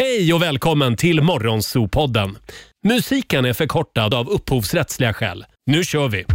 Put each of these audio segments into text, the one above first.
Hej och välkommen till Morgonzoo-podden. Musiken är förkortad av upphovsrättsliga skäl. Nu kör vi!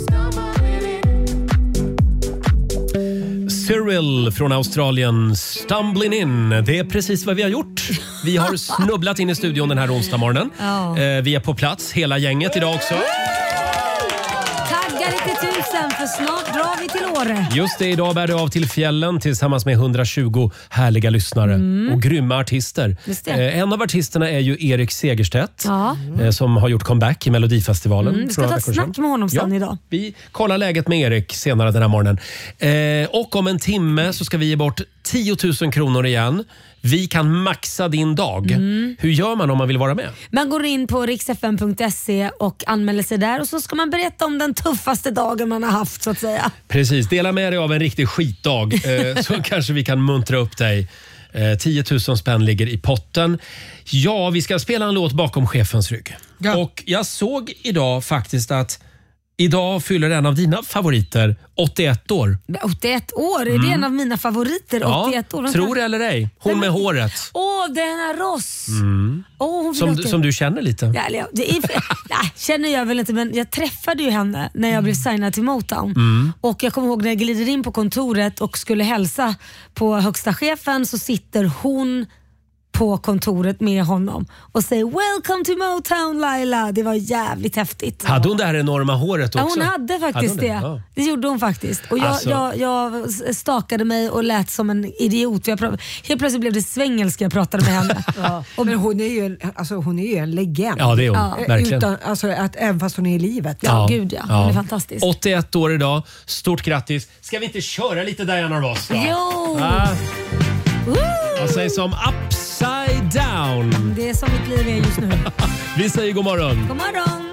Cyril från Australien, Stumbling In. Det är precis vad vi har gjort. Vi har snubblat in i studion den här onsdag morgonen. Vi är på plats, hela gänget idag också. Taggar till 1000 för snart drar vi till Åre. Just det, idag bär det av till fjällen tillsammans med 120 härliga lyssnare och grymma artister. En av artisterna är ju Erik Segerstedt som har gjort comeback i Melodifestivalen. Vi ska ta ett snack med honom sen idag. Vi kollar läget med Erik senare den här morgonen. Och om en timme så ska vi ge bort 10 000 kronor igen. Vi kan maxa din dag. Hur gör man om man vill vara med? Man går in på riksfm.se och anmäler sig där och så ska man berätta om den tuffaste dagen man har haft så att säga. Precis, dela med dig av en riktig skitdag så kanske vi kan muntra upp dig. 10 000 spänn ligger i potten. Ja, vi ska spela en låt bakom chefens rygg. Ja. Och jag såg idag faktiskt att idag fyller en av dina favoriter 81 år. 81 år? Är det en av mina favoriter? 81 år. Tror eller ej. Hon med håret. Diana Ross. Som du känner lite. Känner jag väl inte, men jag träffade ju henne när jag blev signad till Motown. Och jag kommer ihåg när jag glider in på kontoret och skulle hälsa på högsta chefen, så sitter hon på kontoret med honom och säger "Welcome to Motown, Laila". Det var jävligt häftigt. Hade hon det här enorma håret också? Ja, hon hade faktiskt det. Ja. Det gjorde hon faktiskt. Och jag stakade mig och lät som en idiot. Helt plötsligt blev det svengelska jag pratade med henne. Men hon är ju en legend. Ja, det är hon. Verkligen. Även fast hon är i livet. Gud ja. Hon är fantastisk. 81 år idag. Stort grattis. Ska vi inte köra lite Diana Ross då? Jo! Vad sägs om Upside Down? Det är som mitt liv är just nu. Vi säger god morgon. God morgon.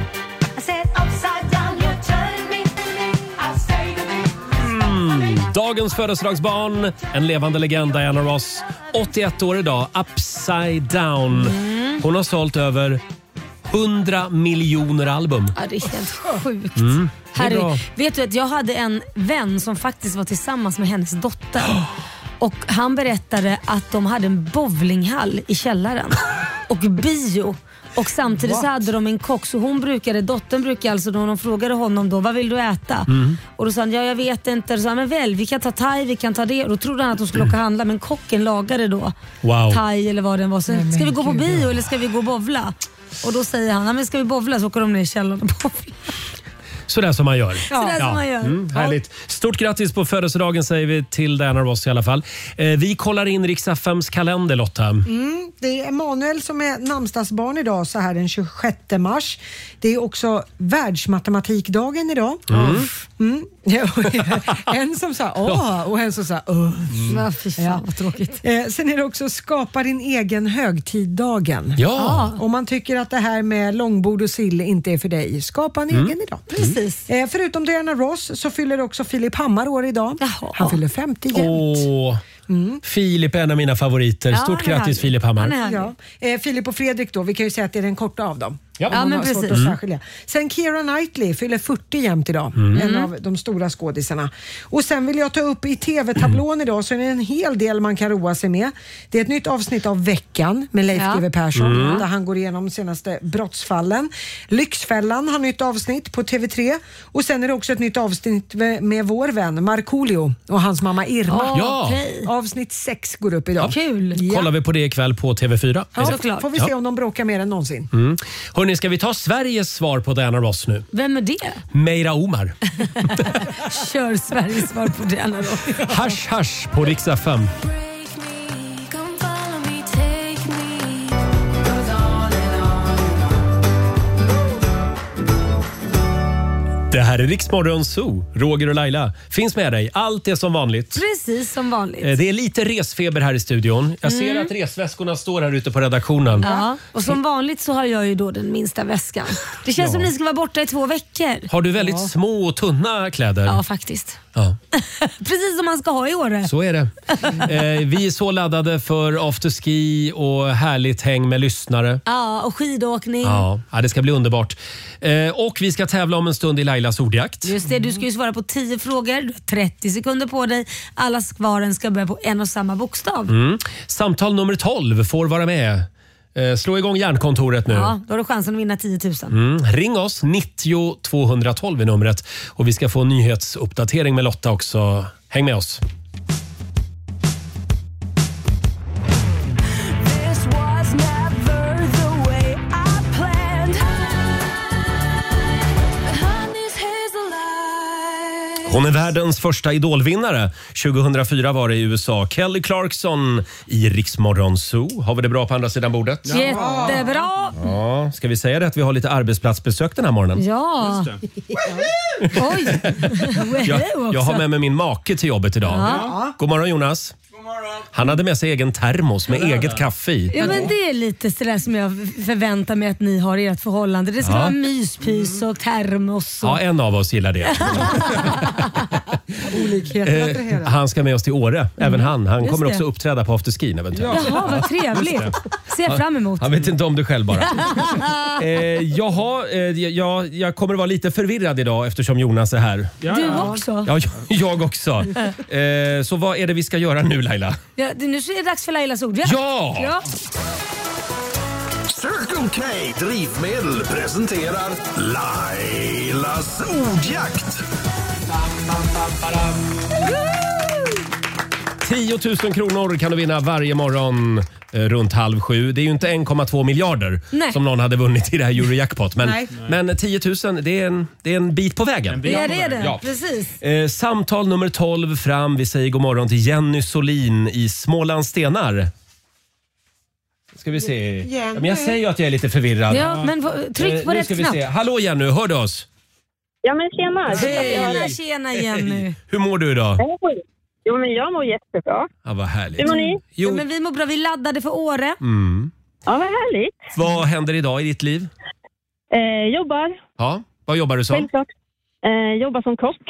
Dagens födelsedagsbarn, en levande legend, Diana Ross. 81 år idag, Upside Down. Hon har sålt över 100 miljoner album. Ja, det är helt sjukt. Vet du att jag hade en vän som faktiskt var tillsammans med hennes dotter. Och han berättade att de hade en bowlinghall i källaren och bio. Och samtidigt så hade de en kock, så dottern brukade alltså, när de frågade honom då, vad vill du äta? Och då sa han, jag vet inte. Och så sa han, men väl, vi kan ta thai, vi kan ta det. Och då trodde han att de skulle åka och handla, men kocken lagade då thai eller vad den var. Så, ska vi gå på bio eller ska vi gå och bowla? Och då säger han, men ska vi bowla, så åker de ner i källaren och bowla. Sådär som man gör. Som man gör. Härligt. Stort grattis på födelsedagen säger vi till Diana Ross i alla fall. Vi kollar in Rix FMs kalender, Lotta. Det är Emanuel som är namnsdagsbarn idag, så här den 26 mars. Det är också världsmatematikdagen idag. En som sa och en som sa vad tråkigt. Sen är det också skapa din egen högtiddagen. Ja. Om man tycker att det här med långbord och sill inte är för dig, skapa en egen idag. Precis. Förutom Diana Ross så fyller också Filip Hammar år idag. Han fyller 50 jämt. Filip är en av mina favoriter. Stort grattis Filip Hammar. Filip och Fredrik då, vi kan ju säga att det är den korta av dem. Ja, men precis. Sen Keira Knightley fyller 40 jämt idag. En av de stora skådisarna. Och sen vill jag ta upp i tv-tablån idag, så är det en hel del man kan roa sig med. Det är ett nytt avsnitt av Veckan med Leif GW Persson där han går igenom de senaste brottsfallen. Lyxfällan har nytt avsnitt på TV3. Och sen är det också ett nytt avsnitt med vår vän Markoolio och hans mamma Irma. Avsnitt 6 går upp idag. Kul. Kollar vi på det ikväll på TV4. Får vi se om de bråkar mer än någonsin. Hörrni, ska vi ta Sveriges svar på Diana Ross nu? Vem är det? Meira Omar. Kör Sveriges svar på Diana Ross. Hasch hasch på Rix FM. Det här är Rix Morgonzoo. Roger och Laila finns med dig. Allt är som vanligt. Precis som vanligt. Det är lite resfeber här i studion. Jag ser att resväskorna står här ute på redaktionen. Ja, och som vanligt så har jag ju då den minsta väskan. Det känns som ni ska vara borta i 2 veckor. Har du väldigt små och tunna kläder? Ja, faktiskt. Ja. Precis som man ska ha i Åre. Så är det. Vi är så laddade för afterski och härligt häng med lyssnare. Ja, och skidåkning. Ja, det ska bli underbart. Och vi ska tävla om en stund i Laila Lailas ordjakt. Just det, du ska ju svara på 10 frågor. Du har 30 sekunder på dig. Alla svaren ska börja på en och samma bokstav. Samtal nummer 12 får vara med. Slå igång hjärnkontoret nu. Ja, då har du chansen att vinna 10 000. Ring oss, 90 212 är numret. Och vi ska få en nyhetsuppdatering med Lotta också. Häng med oss. Hon är världens första idolvinnare. 2004 var det i USA. Kelly Clarkson i Rix Morgon Zoo. Har vi det bra på andra sidan bordet? Jättebra! Ja, ska vi säga det att vi har lite arbetsplatsbesök den här morgonen? Ja. Oj! Jag har med mig min make till jobbet idag. Ja. God morgon Jonas. Han hade med sig egen termos med eget kaffe i. Ja, men det är lite sådär som jag förväntar mig att ni har i ert förhållande. Det ska vara myspys och termos. Och... Ja, en av oss gillar det. Han ska med oss till Åre. Även han Just kommer det. också uppträda på afterskin eventuellt. Jaha, vad trevligt. Ser jag fram emot. Han vet inte om det själv bara. Jag kommer att vara lite förvirrad idag eftersom Jonas är här. Du också? Ja, jag också. Så vad är det vi ska göra nu Laila? Ja, nu är det dags för Lailas ordjakt. Ja! Circle K Drivmedel presenterar Lailas ordjakt. 10 000 kronor kan du vinna varje morgon runt 6:30. Det är ju inte 1,2 miljarder som någon hade vunnit i det här Eurojackpot. Men 10 000 det är en bit på vägen. Det är det. Ja. Precis. Samtal nummer 12 fram. Vi säger god morgon till Jenny Solin i Smålands Stenar. Ska vi se. Ja, men jag säger ju att jag är lite förvirrad. Ja, men tryck på rätt knapp. Hallå Jenny, hör du oss? Ja men tjena. Tjena Jenny. Hur mår du idag? Jo men jag mår jättebra. Ja, vad härligt. Hur mår ni? Ja, men vi mår bra, vi laddade för Åre. Ja vad härligt. Vad händer idag i ditt liv? Jobbar. Ja, vad jobbar du som? Självklart. Jobbar som kock.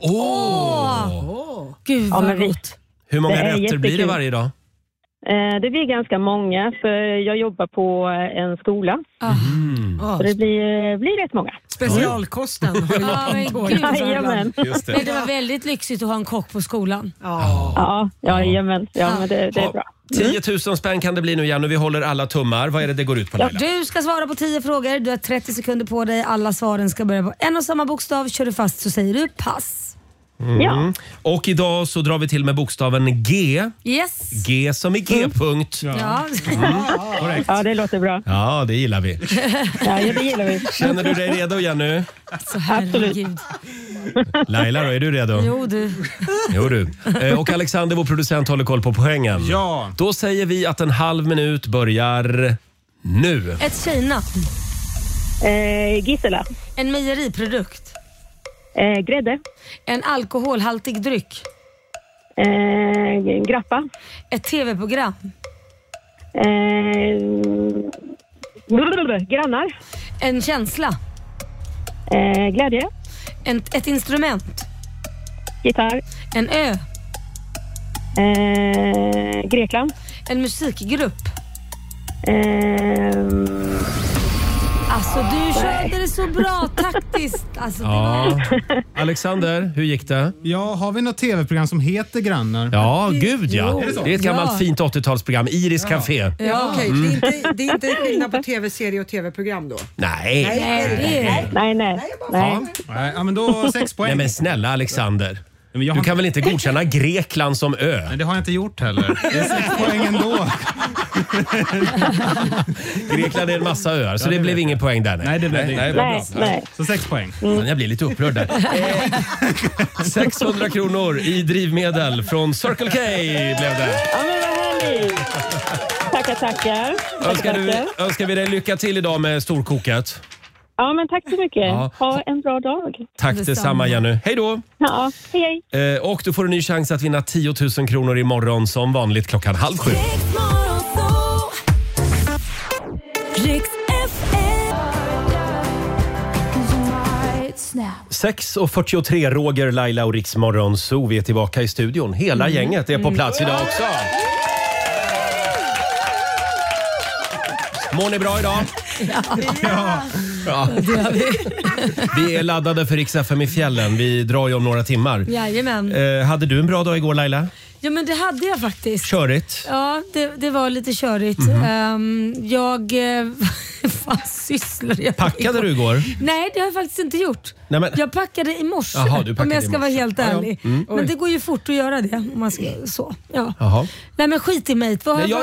Gud vad gott. Hur många rätter jättekul. blir det varje dag? Det blir ganska många för jag jobbar på en skola. Så det blir rätt många. Specialkosten. Jajamän. Just det var väldigt lyxigt att ha en kock på skolan. Jajamän. Ja, men det är bra. 10 000 spänn kan det bli nu igen och vi håller alla tummar. Vad är det går ut på Laila? Du ska svara på 10 frågor. Du har 30 sekunder på dig. Alla svaren ska börja på en och samma bokstav. Kör du fast så säger du pass. Ja. Och idag så drar vi till med bokstaven G. Yes. G som i G-punkt. Ja. Ja, det låter bra. Ja, det gillar vi. Ja, det gillar vi. Känner du dig redo Jenny? Alltså, herregud. Laila då, är du redo? Jo du. Och Alexander, vår producent, håller koll på poängen. Ja. Då säger vi att en halv minut börjar nu. Ett tjejnamn. Gisela. En mejeriprodukt. Grädde. En alkoholhaltig dryck. Grappa. Ett tv-program. Grannar. En känsla. Glädje. Ett instrument. Gitarr. En ö. Grekland. En musikgrupp. Alltså du körde det så bra taktiskt. Alltså, Ja. Alexander, hur gick det? Ja, har vi något tv-program som heter Grannar? Ja, gud ja. Jo. Det är ett gammalt fint 80-talsprogram. Iris Café. Ja, okej. Det är inte skillnad på tv-serie och tv-program då? Nej. Nej. Ja, men då 6 poäng. Nej men snälla Alexander. Men jag Du har... kan väl inte godkänna Grekland som ö? Nej, det har jag inte gjort heller. Det är 6 poäng ändå. Grekland är en massa öar, så det blev ingen poäng där. Nej, det blev det inte. Nej. Så 6 poäng. Jag blir lite upprörd där. 600 kronor i drivmedel från Circle K blev det. Ja, men vad härligt. Tackar. Önskar vi dig lycka till idag med storkoket. Ja, men tack så mycket. Ja. Ha en bra dag. Tack detsamma Jenny. Hej då! Ja, hej. Och du får en ny chans att vinna 10 000 kronor imorgon som vanligt 6:30. 6:43, Roger, Laila och Rix Morgon Zoo. Vi är tillbaka i studion. Hela gänget är på plats idag också. Mår ni bra idag? Ja. Ja. Det gör vi. Vi är laddade för Rix FM i fjällen. Vi drar ju om några timmar. Jajamän. Hade du en bra dag igår, Laila? Ja, men det hade jag faktiskt. Körigt? Ja, det var lite körigt. Vad sysslade jag Packade du igår? Nej, det har jag faktiskt inte gjort. Nej, men... Jag packade i morse, Jaha, du om jag ska vara helt ärlig. Ja. Men det går ju fort att göra det. Om man ska, så. Ja. Jaha. Nej, men skit i mig. Ja.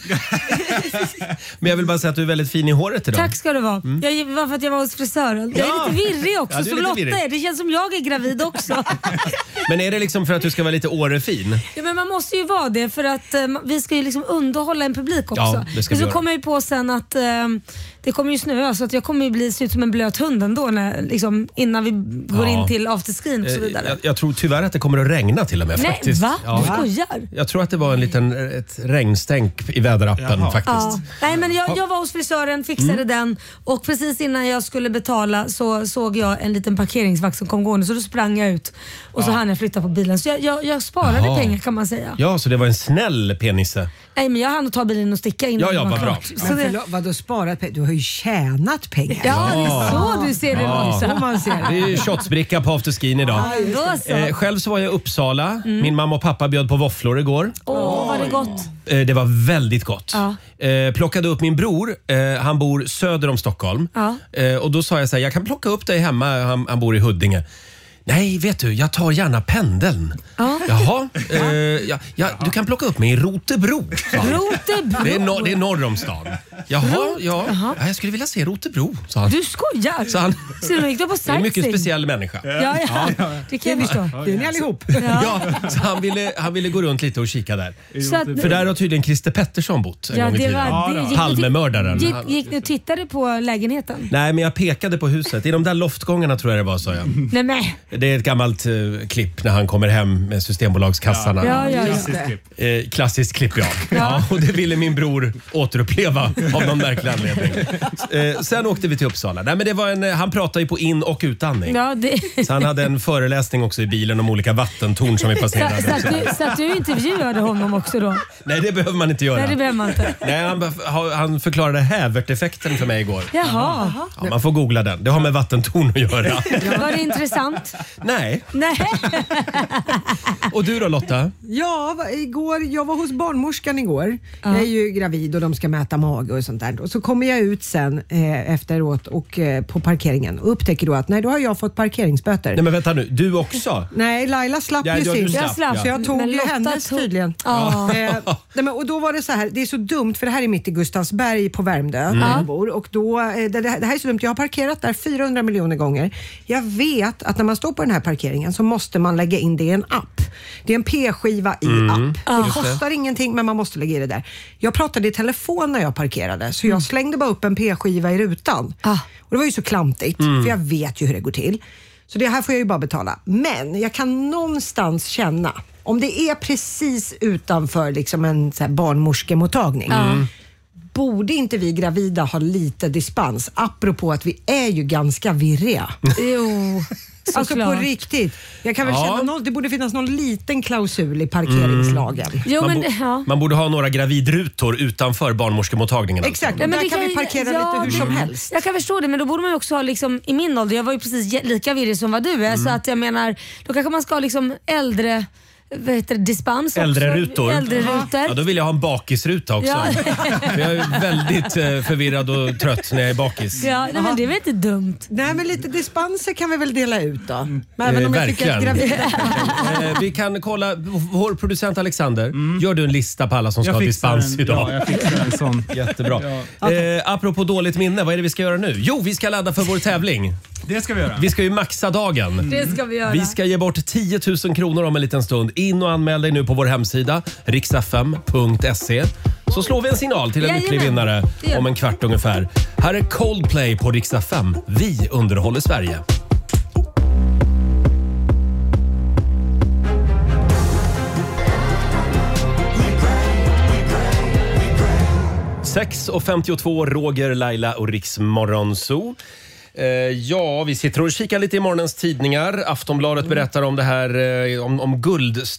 Men jag vill bara säga att du är väldigt fin i håret idag. Tack ska du vara. Jag var för att jag var hos frisören. Jag är lite virrig också, Ja, som lite Lotta virrig. är. Det känns som jag är gravid också. Men är det liksom för att du ska vara lite årefin? Ja, men man måste ju vara det för att vi ska ju liksom underhålla en publik också. Ja, det ska men vi så göra. kommer jag ju på sen att det kommer ju snöa så att jag kommer ju se ut som en blöt hund ändå liksom, innan vi går in till afterscreen och så vidare. Jag tror tyvärr att det kommer att regna till och med. Nej, faktiskt. va? Ja. Du skojar? Jag tror att det var ett regnstänk i väderappen faktiskt. Ja. Nej, men jag var hos frisören, fixade den och precis innan jag skulle betala så såg jag en liten parkeringsvakt som kom gående så då sprang jag ut och så hann jag flytta på bilen. Så jag sparade pengar kan man säga. Ja, så det var en snäll penisse. Nej, men jag hann ta bilen och sticka innan Ja, det var vad bra. klart. Så Men vadå sparat pengar? Du har ju tjänat pengar. Ja, det är så du ser det, Lojsa. Man ser det. Det är ju shotsbricka på afterskin idag. Då så. Själv så var jag i Uppsala. Min mamma och pappa bjöd på våfflor igår. Var det gott? Det var väldigt gott. Ja. Plockade upp min bror. Han bor söder om Stockholm. Ja. Och då sa jag så här, jag kan plocka upp dig hemma. Han bor i Huddinge. Nej, vet du, jag tar gärna pendeln. Ja. Jaha, du kan plocka upp mig i Rotebro. Rotebro? Det är norr om stan. Jaha. Ja, jag skulle vilja se Rotebro, sa han. Du skojar? Så han Så du gick då på det är en mycket sightseeing? speciell människa. Ja. Det kan jag förstå. Det är ni allihop. Ja, så han ville gå runt lite och kika där. Så att, För där har tydligen Christer Pettersson bott en gång i tiden. Palmemördaren. Gick ni och tittade på lägenheten? Nej, men jag pekade på huset. I de där loftgångarna tror jag det var, sa jag. Nej, men. Det är ett gammalt klipp när han kommer hem med Systembolagskassarna. Ja. Klassiskt klipp, ja. Och det ville min bror återuppleva av någon märklig anledning. Sen åkte vi till Uppsala. Nej, men det var han pratade ju på in- och utandning. Ja, Så han hade en föreläsning också i bilen om olika vattentorn som vi passerade. Så att du intervjuade honom också då? Nej, det behöver man inte göra. Nej, det behöver man inte. Nej, han förklarade häverteffekten för mig igår. Jaha. Ja, man får googla den. Det har med vattentorn att göra. Var det intressant? Nej. Nej. Och du då, Lotta? Ja, jag var hos barnmorskan igår. Jag är ju gravid och de ska mäta mage och sånt där. Och så kommer jag ut sen efteråt och på parkeringen och upptäcker då att då har jag fått parkeringsböter. Nej, men vänta nu. Du också? Nej, Laila slapp Ja, ju du sin. slapp, Så jag tog Men ju Lotta hennes tydligen. Ja. Och då var det så här, det är så dumt för det här är mitt i Gustavsberg på Värmdö där jag bor. Och då, det här är så dumt, jag har parkerat där 400 miljoner gånger. Jag vet att när man står på den här parkeringen så måste man lägga in det i en app. Det är en p-skiva i app. Det kostar ingenting men man måste lägga i det där. Jag pratade i telefon när jag parkerade så jag slängde bara upp en p-skiva i rutan. Och det var ju så klantigt för jag vet ju hur det går till. Så det här får jag ju bara betala. Men jag kan någonstans känna, om det är precis utanför liksom en så här barnmorskemottagning, borde inte vi gravida ha lite dispens? Apropå att vi är ju ganska virriga. Jo, Alltså på riktigt. Jag kan väl känna det borde finnas någon liten klausul i parkeringslagen. Jo, Man borde ha några gravidrutor utanför barnmorskemottagningen. Exakt, Ja, men där det kan vi ju- parkera lite hur som helst. Jag kan förstå det, men då borde man ju också ha liksom, i min ålder, jag var ju precis lika virrig som vad du är, så att jag menar, då kanske man ska ha liksom äldre dispens också. Äldrerutor. Äldrerutor. Ja, då vill jag ha en bakisruta också. Ja. För jag är väldigt förvirrad och trött när jag är bakis. Ja, nej, men det är väl inte dumt. Nej, men lite dispenser kan vi väl dela ut då. Men även om jag tycker att verkligen. gravida... Vi kan kolla, vår producent Alexander, gör du en lista på alla som ska ha dispens idag? Ja, jag fixar en sån. Jättebra. Apropå dåligt minne, vad är det vi ska göra nu? Jo, vi ska ladda för vår tävling. Det ska vi göra. Vi ska ju maxa dagen. Det ska vi göra. Vi ska ge bort 10 000 kronor om en liten stund. In och anmäl dig nu på vår hemsida riksfm.se. Så slår vi en signal till en lycklig vinnare om en kvart ungefär. Här är Coldplay på Rix FM. Vi underhåller Sverige. Sex och 52, Roger, Laila och Rix Morgonzoo. Ja, vi sitter och kikar lite i morgonens tidningar. Aftonbladet berättar om det här om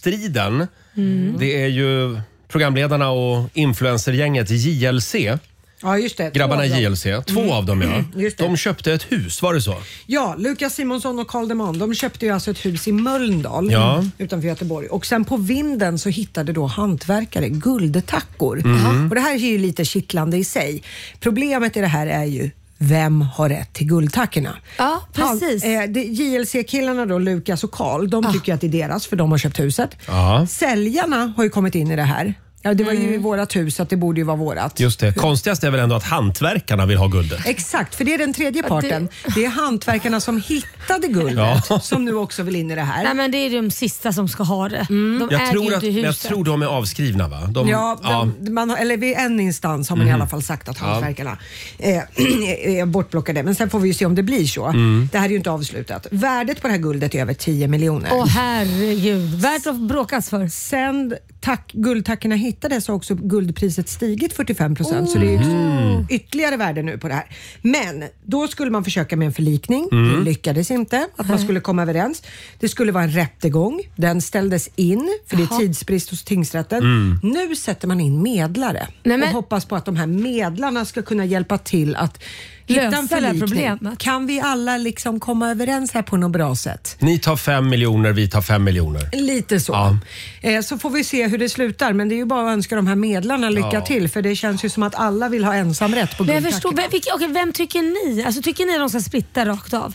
guldstriden. Det är ju programledarna och influencergänget JLC Ja, just det. Grabbarna i JLC. Två av dem, ja. Just det. De köpte ett hus, var det så? Ja, Lukas Simonsson och Carl Deman, de köpte ju alltså ett hus i Mölndal utanför Göteborg. Och sen på vinden så hittade då hantverkare guldtackor. Och det här är ju lite kittlande i sig. Problemet i det här är ju, vem har rätt till guldtackorna? Ja, precis. JLC-killarna då, Lukas och Carl, de tycker att det är deras för de har köpt huset. Säljarna har ju kommit in i det här. Ja, det var ju i vårat hus, att det borde ju vara vårat. Just det. Konstigast är väl ändå att hantverkarna vill ha guldet. Exakt, för det är den tredje parten. Det är hantverkarna som hittade guldet som nu också vill in i det här. Nej, men det är de sista som ska ha det. De Jag äger ju inte huset. jag tror de är avskrivna, va? Eller vid en instans har man i alla fall sagt att hantverkarna är bortplockade. Men sen får vi ju se om det blir så. Det här är ju inte avslutat. Värdet på det här guldet är över 10 miljoner. Åh herregud, värt att bråkas för. Sen guldtackorna hittades har också guldpriset stigit 45%. Så det är ytterligare värde nu på det här. Men då skulle man försöka med en förlikning. Det lyckades inte. Att man skulle komma överens. Det skulle vara en rättegång. Den ställdes in för det är tidsbrist hos tingsrätten. Nu sätter man in medlare. Och hoppas på att de här medlarna ska kunna hjälpa till att lösa det här problemet. Kan vi alla liksom komma överens här på något bra sätt? Ni tar 5 miljoner, vi tar 5 miljoner. Lite så. Så får vi se hur det slutar. Men det är ju bara att önska de här medlarna lycka till. För det känns ju som att alla vill ha ensamrätt på guldtacken. Vem tycker ni? Alltså, tycker ni att de ska splitta rakt av?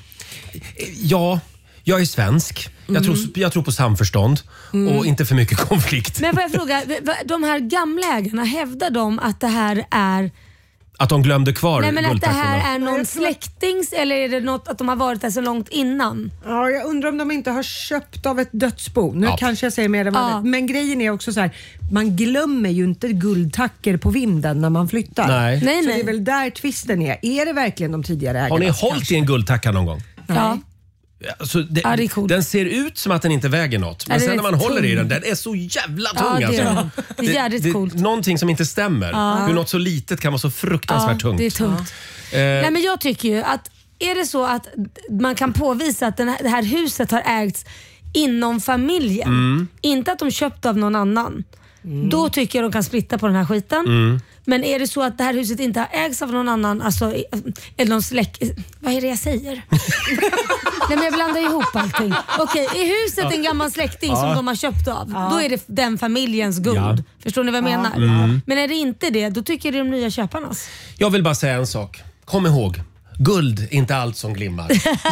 Ja, jag är svensk. Jag tror på samförstånd och inte för mycket konflikt. Men får jag fråga, de här gamla ägarna, hävdar de att det här är... Att de glömde kvar Nej, men att det guldtackorna? här är någon släktings eller är det något att de har varit där så långt innan? Ja, jag undrar om de inte har köpt av ett dödsbo. Nu kanske jag säger mer än vad men grejen är också så här, man glömmer ju inte guldtackor på vinden när man flyttar. Nej. Så det är väl där tvisten är. Är det verkligen de tidigare ägarna? Har ni hållit i en guldtacka någon gång? Ja. Alltså det är cool. Den ser ut som att den inte väger något. Men sen när man håller i den är så jävla tung. Det är jävligt coolt. Någonting som inte stämmer. Hur något så litet kan vara så fruktansvärt tungt. Det är tungt. Nej, men jag tycker ju att är det så att man kan påvisa att det här huset har ägts inom familjen. Inte att de köpt av någon annan. Då tycker jag de kan splitta på den här skiten. Men är det så att det här huset inte har ägts av någon annan, alltså, eller någon vad är det jag säger? Nej, men jag blandar ihop allting. Okej, är huset en gammal släkting som de har köpt av? Då är det den familjens guld. Förstår ni vad jag menar? Men är det inte det, då tycker jag det är de nya köparnas. Jag vill bara säga en sak. Kom ihåg. Guld är inte allt som glimmar.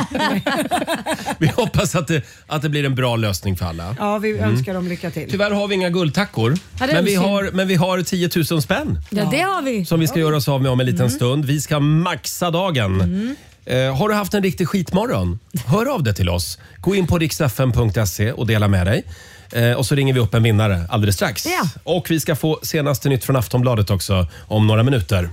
Vi hoppas att det blir en bra lösning för alla. Ja, vi önskar dem lycka till. Tyvärr har vi inga guldtackor. Men vi har 10 000 spänn. Ja, det har vi. Som vi ska göra oss av med om en liten stund. Vi ska maxa dagen. Har du haft en riktig skitmorgon? Hör av dig till oss. Gå in på riksfm.se och dela med dig. Och så ringer vi upp en vinnare alldeles strax. Ja. Och vi ska få senaste nytt från Aftonbladet också om några minuter.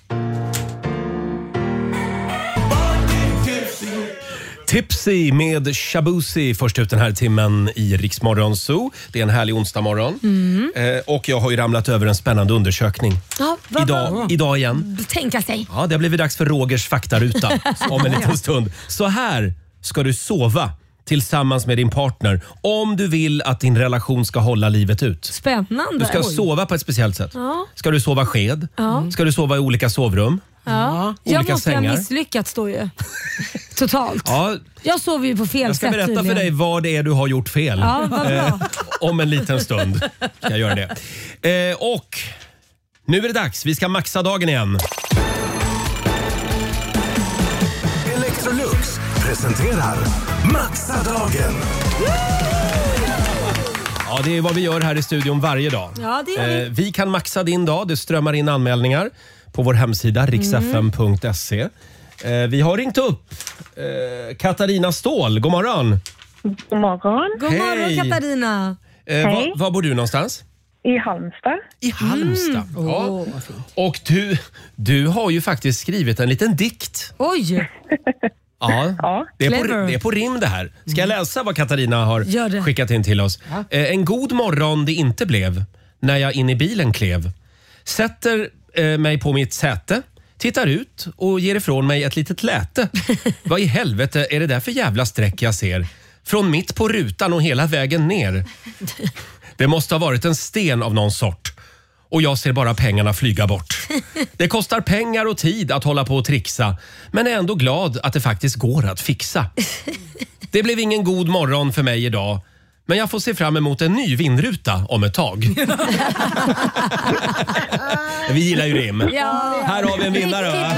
Tipsy med Shabuzi först ut den här timmen i Rix Morgon Zoo. Det är en härlig onsdagmorgon. Och jag har ju ramlat över en spännande undersökning. Idag igen. Tänka sig. Ja, det har blivit dags för Rogers faktaruta om en liten stund. Så här ska du sova tillsammans med din partner om du vill att din relation ska hålla livet ut. Spännande. Du ska sova på ett speciellt sätt. Ska du sova sked? Ska du sova i olika sovrum? Jag måste sängar. ha misslyckats då ju. Totalt. Jag sover ju på fel sätt. Jag ska berätta för dig vad det är du har gjort fel. Om en liten stund ska jag göra det. Och nu är det dags. Vi ska maxa dagen igen. Electrolux presenterar Maxa dagen. Ja, det är vad vi gör här i studion varje dag. Ja, det gör vi. Vi kan maxa din dag. Det strömmar in anmälningar på vår hemsida riksfm.se. Vi har ringt upp Katarina Ståhl. God morgon. God morgon. God morgon, Katarina. Var bor du någonstans? I Halmstad. I Halmstad. Ja. Och du har ju faktiskt skrivit en liten dikt. Oj. Ja, det är på rim det här. Ska jag läsa vad Katarina har skickat in till oss? En god morgon det inte blev när jag in i bilen klev. Sätter mig på mitt säte, tittar ut och ger ifrån mig ett litet läte. Vad i helvete är det där för jävla streck jag ser? Från mitt på rutan och hela vägen ner. Det måste ha varit en sten av någon sort. och jag ser bara pengarna flyga bort. Det kostar pengar och tid att hålla på och trixa, men är ändå glad att det faktiskt går att fixa. Det blev ingen god morgon för mig idag, men jag får se fram emot en ny vindruta om ett tag. Vi gillar ju rim. Ja, här har vi en vinnare. Va?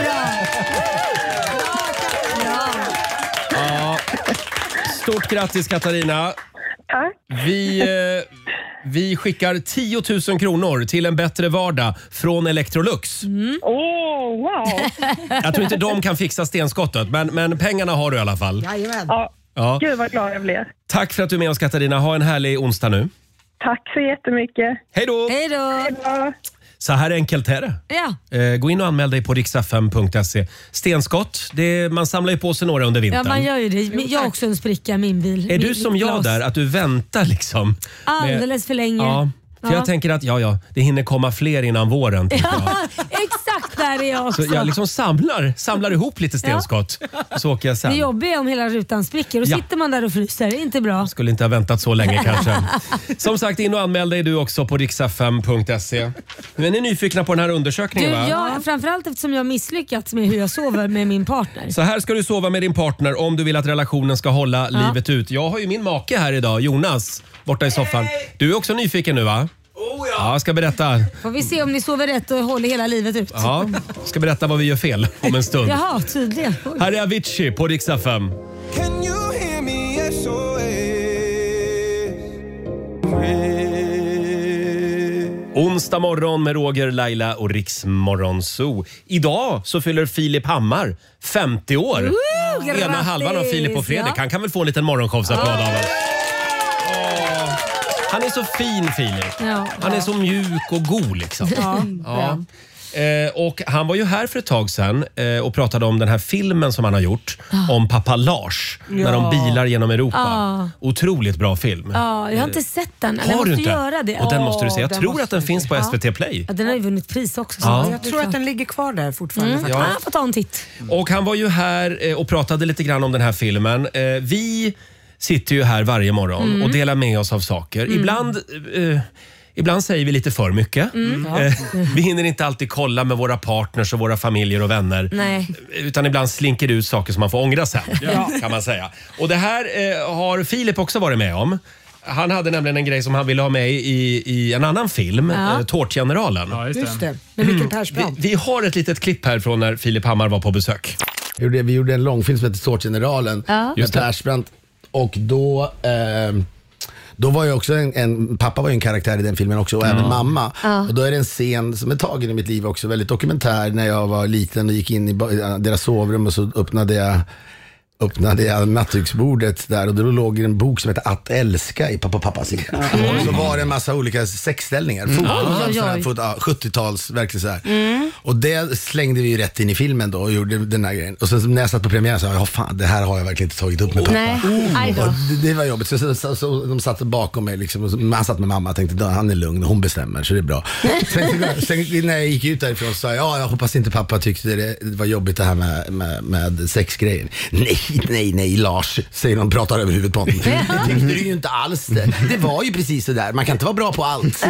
Ja. Stort grattis Katarina. Tack. Vi skickar 10 000 kronor till en bättre vardag från Electrolux. Wow. Jag tror inte de kan fixa stenskottet, men pengarna har du i alla fall. Jajamän. Ja. Gud vad glad jag blev. Tack för att du är med oss Katarina. Ha en härlig onsdag nu. Tack så jättemycket. Hej då! Hej då! Så här enkelt är det. Ja. Gå in och anmäl dig på riksfm.se. Stenskott, man samlar ju på sig några under vintern. Ja, man gör ju det. Jag har också en spricka i min bil. Är du som jag där, att du väntar liksom? Alldeles för länge. Ja. För jag tänker att det hinner komma fler innan våren. Ja, exakt där är jag också. Så jag liksom samlar ihop lite stenskott. Så åker jag sen. Det jobbiga är om hela rutan spricker och sitter man där och fryser. Det är inte bra. Skulle inte ha väntat så länge kanske. Som sagt, in och anmäl dig du också på riksfm.se. Men ni är nyfikna på den här undersökningen, va? Ja, framförallt eftersom jag har misslyckats med hur jag sover med min partner. Så här ska du sova med din partner om du vill att relationen ska hålla livet ut. Jag har ju min make här idag, Jonas, borta i soffan. Du är också nyfiken nu, va? Ja, jag ska berätta. Får vi se om ni sover rätt och håller hela livet ut. Ja, jag ska berätta vad vi gör fel om en stund. Jaha, tydligen. Här är Avicii på Rix FM. Can you hear me? SOS. Onsdag morgon med Roger, Laila och Rix Morgonzoo. Idag så fyller Filip Hammar 50 år. Ena halvan av Filip och Fredrik. Han kan väl få en liten morgonshowsapplåd av oss. Han är så fin, Filip. Ja. Han är så mjuk och god liksom. Ja. Och han var ju här för ett tag sedan och pratade om den här filmen som han har gjort om pappa Lars när de bilar genom Europa. Otroligt bra film. Ja, jag har inte sett den. Har du inte? Göra det. Och den måste du se. Jag tror att den finns på SVT Play. Ja, den har ju vunnit pris också. Jag tror att den ligger kvar där fortfarande. Ja, jag får ta en titt. Och han var ju här och pratade lite grann om den här filmen. Vi sitter ju här varje morgon och delar med oss av saker. Ibland säger vi lite för mycket. Vi hinner inte alltid kolla med våra partners och våra familjer och vänner. Nej. Utan ibland slinker det ut saker som man får ångra sen. Kan man säga. Och det här har Filip också varit med om. Han hade nämligen en grej som han ville ha med i en annan film, Tårtgeneralen. Ja, just det. Med Mikael Persbrandt. Vi har ett litet klipp här från när Filip Hammar var på besök. Vi gjorde en långfilm som heter Tårtgeneralen med Persbrandt. Och då var jag också pappa var ju en karaktär i den filmen också och även mamma. Och då är det en scen som är tagen i mitt liv också, väldigt dokumentär, när jag var liten och gick in i deras sovrum och så öppnade jag nattduksbordet där och då låg en bok som heter Att älska i pappas sida. Och så var det en massa olika sexställningar. 70-tals, verkligen så här. Och det slängde vi ju rätt in i filmen då och gjorde den här grejen. Och sen när jag satt på premiären så sa jag, fan, det här har jag verkligen inte tagit upp med pappa. Och det var jobbigt. Så de satt bakom mig liksom, och man satt med mamma och tänkte, han är lugn och hon bestämmer, så det är bra. Sen när jag gick ut därifrån så sa jag hoppas inte pappa tyckte det var jobbigt det här med sexgrejen. Nej, Lars, säger de, pratar över huvudet på honom. Det tyckte du ju inte alls det. Det var ju precis så där. Man kan inte vara bra på allt.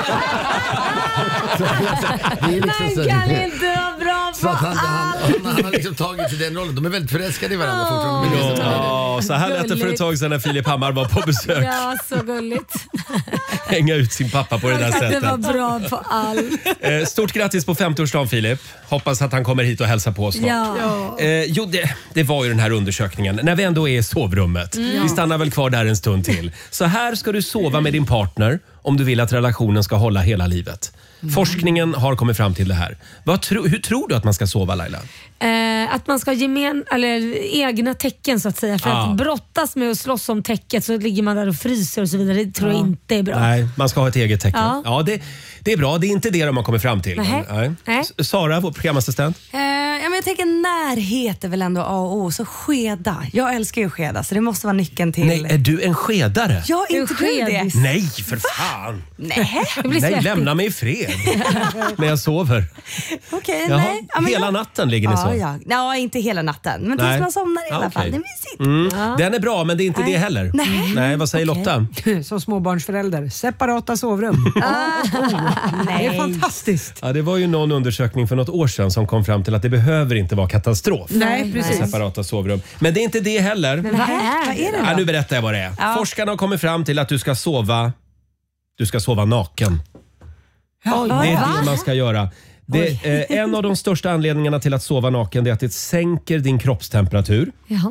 Man kan inte vara bra på allt. Han har liksom tagit till den rollen. De är väldigt förälskade i varandra fortfarande. Så här lät det för ett tag sedan när Filip Hammar var på besök. Ja, så gulligt. Hänga ut sin pappa på det där sättet. Det var bra på allt. Stort grattis på 50-årsdagen, Filip. Hoppas att han kommer hit och hälsar på oss snart. Jo, det var ju den här undersökningen. När vi ändå är i sovrummet. Vi stannar väl kvar där en stund till. Så här ska du sova med din partner om du vill att relationen ska hålla hela livet. Forskningen har kommit fram till det här. Hur tror du att man ska sova, Laila? Att man ska ha egna tecken så att säga. För att brottas med att slåss om täcket så ligger man där och fryser och så vidare. Det tror jag inte är bra. Nej, man ska ha ett eget tecken. Det är bra. Det är inte det de har kommit fram till. Nej. Sara, vår programassistent. Men jag tänker närhet är väl ändå A och O. Så skeda. Jag älskar ju skeda, så det måste vara nyckeln till... Nej, är du en skedare? Ja, inte du det? Nej, för fan. Nej, lämna mig i fred när jag sover. Okej, Jaha, nej. Ja, hela natten ligger ni så? Ja, inte hela natten. Men tills man somnar i alla fall. Det är mysigt. Den är bra, men det är inte det heller. Nej, vad säger Lotta? Som småbarnsförälder, separata sovrum. Det är fantastiskt. Ja, det var ju någon undersökning för något år sedan som kom fram till att det behöver inte vara katastrof. Nej, precis. Separata sovrum. Men det är inte det heller. Men vad är det då? Ja, nu berättar jag vad det är. Ja. Forskarna har kommit fram till att du ska sova naken. Ja, det är det man ska göra. En av de största anledningarna till att sova naken är att det sänker din kroppstemperatur.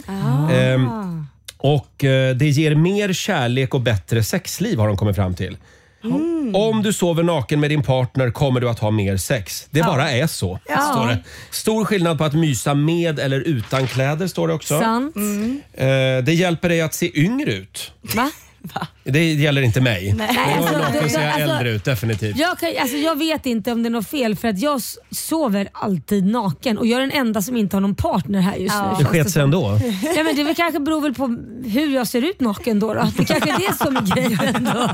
Och det ger mer kärlek och bättre sexliv, har de kommit fram till. Om du sover naken med din partner kommer du att ha mer sex. Det bara är så. Står det. Stor skillnad på att mysa med eller utan kläder, står det också. Sant. Det hjälper dig att se yngre ut. Va? Det gäller inte mig. Nej, jag är naken ser jag äldre ut, definitivt. Jag vet inte om det är något fel, för att jag sover alltid naken och jag är den enda som inte har någon partner här just nu. Det sker sig ändå. Ja, men det kanske beror väl på hur jag ser ut naken då. Det kanske är det som är grejen då.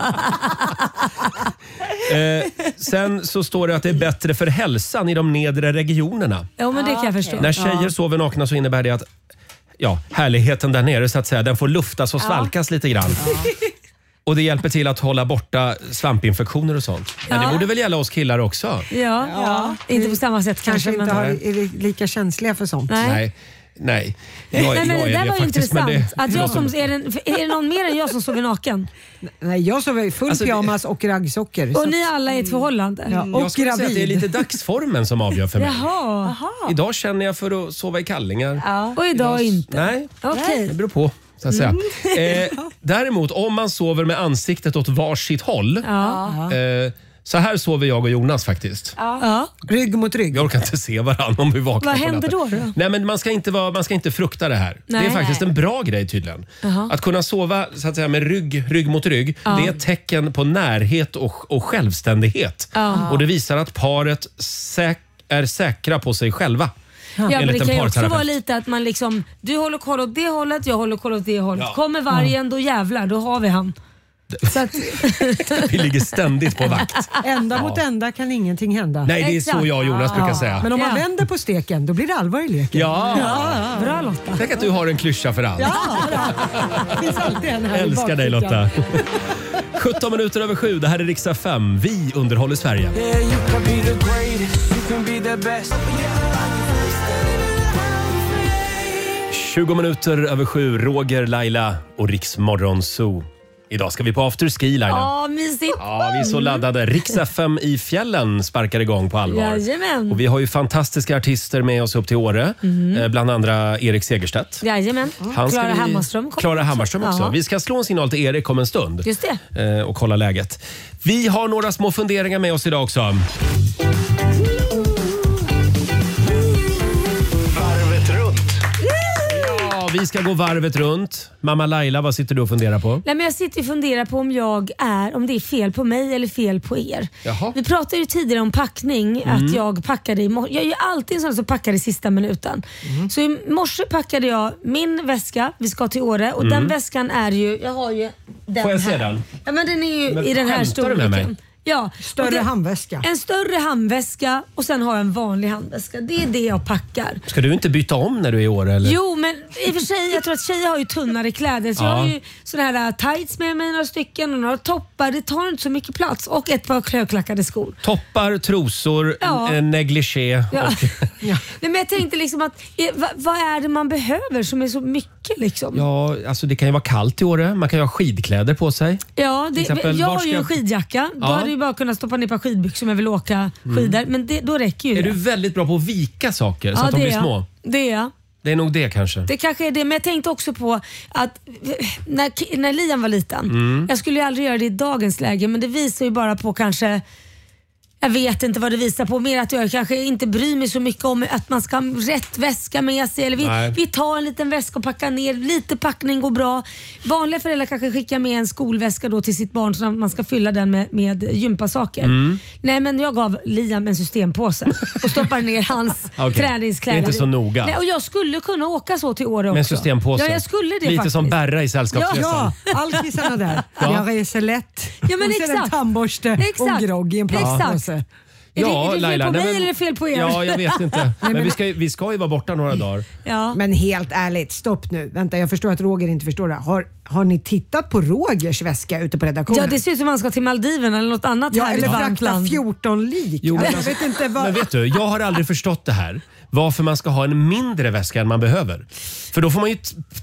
Sen så står det att det är bättre för hälsan i de nedre regionerna. Ja, men det kan jag förstå. När tjejer sover nakna så innebär det att härligheten där nere, så att säga, den får luftas och svalkas lite grann. Och det hjälper till att hålla borta svampinfektioner och sånt. Men det borde väl gälla oss killar också? Ja. Inte på samma sätt kanske. Inte är lika känsliga för sånt. Nej. Men det där var ju intressant. Att är det någon mer än jag som sover naken? Nej, jag sover i full pyjamas och raggsockor. Och ni alla är i ett förhållande? Ja, och jag skulle säga att det är lite dagsformen som avgör för mig. Jaha. Idag känner jag för att sova i kallingar. Och idag inte? Nej, okay. Det beror på. Så att säga. Däremot om man sover med ansiktet åt varsitt håll. Så här sover jag och Jonas faktiskt. Rygg mot rygg. Vi orkar inte se varandra om vi vaknar. Vad händer då? Nej, men man ska inte frukta det här. Det är faktiskt en bra grej tydligen. Att kunna sova så att säga med rygg mot rygg, det är ett tecken på närhet och självständighet. Och det visar att paret är säkra på sig själva. Ja, men det kan ju också vara lite att man liksom, du håller koll åt det hållet, jag håller koll åt det hållet. Kommer vargen, då jävlar, då har vi han. Så att... Vi ligger ständigt på vakt. Ända mot ända kan ingenting hända. Nej, det är så jag och Jonas brukar säga. Men om man vänder på steken, då blir det allvar i leken. Bra Lotta. Tänk att du har en klyscha för allt. Det finns alltid en här. Älskar dig Lotta. 17 minuter över 7, det här är Riksdag 5. Vi underhåller Sverige. 20 minuter över 7, Roger, Laila och Riks Morgonzoo. Idag ska vi på afterski, Laila. Mysigt. Ja, vi är så laddade. Riks FM i fjällen sparkar igång på allvar. Jajamän. Och vi har ju fantastiska artister med oss upp till Åre. Bland andra Erik Segerstedt. Jajamän. Klara Hammarström också. Vi ska slå en signal till Erik om en stund. Just det. Och kolla läget. Vi har några små funderingar med oss idag också. Vi ska gå varvet runt. Mamma Laila, vad sitter du och funderar på? Nej, men jag sitter och funderar på om det är fel på mig eller fel på er. Jaha. Vi pratade ju tidigare om packning, att jag packade jag är ju alltid en sån som packar i sista minuten. Så i morse packade jag min väska, vi ska till Åre, och den väskan är ju, jag har ju den. Får jag här. se den? Ja, men den är ju i den här storleken. Ja, större handväska. En större handväska och sen har jag en vanlig handväska. Det är det jag packar. Ska du inte byta om när du är i Åre? Eller? Jo, men i och för sig, jag tror att tjejer har ju tunnare kläder. Så jag har ju sådana här tights med mig, några stycken och några toppar. Det tar inte så mycket plats. Och ett par högklackade skor. Toppar, trosor, negligé. Ja. Nej, men jag tänkte liksom att vad är det man behöver som är så mycket liksom? Ja, alltså det kan ju vara kallt i Åre. Man kan ju ha skidkläder på sig. Ja, jag har ju en skidjacka. Då hade ju bara kunna stoppa ner på skidbyxor om jag vill åka skidor. Men då räcker ju det. Är du väldigt bra på att vika saker så att de blir små? Det är jag. Det är nog det kanske. Det kanske är det, men jag tänkte också på att när Liam var liten, jag skulle ju aldrig göra det i dagens läge, men det visar ju bara på kanske Jag vet inte vad det visar på. Mer att jag kanske inte bryr mig så mycket om att man ska ha rätt väska med sig. Eller vi tar en liten väska och packar ner. Lite packning går bra. Vanliga föräldrar kanske skickar med en skolväska då till sitt barn så att man ska fylla den med gympasaker. Nej, men jag gav Liam en systempåse och stoppade ner hans träningskläder. Det är inte så noga. Nej, och jag skulle kunna åka så till Åre också. Med systempåse? Ja, jag skulle det lite faktiskt. Som Berra i Sällskapsresan. Ja, alkisarna där. Jag reser lätt. Ja, men exakt. En tandborste och en grogg i en plastpåse. Är det fel på mig eller är det fel på er? Ja, jag vet inte. Men vi ska ju vara borta några dagar. Ja. Men helt ärligt, stopp nu. Vänta, jag förstår att Roger inte förstår det. Har ni tittat på Rogers väska ute på redaktionen? Ja, det ser ut som man ska till Maldiverna eller något annat härligt varmt land. 14 lik. Jo, jag vet inte vad... Men vet du, jag har aldrig förstått det här. Varför man ska ha en mindre väska än man behöver. För då får man ju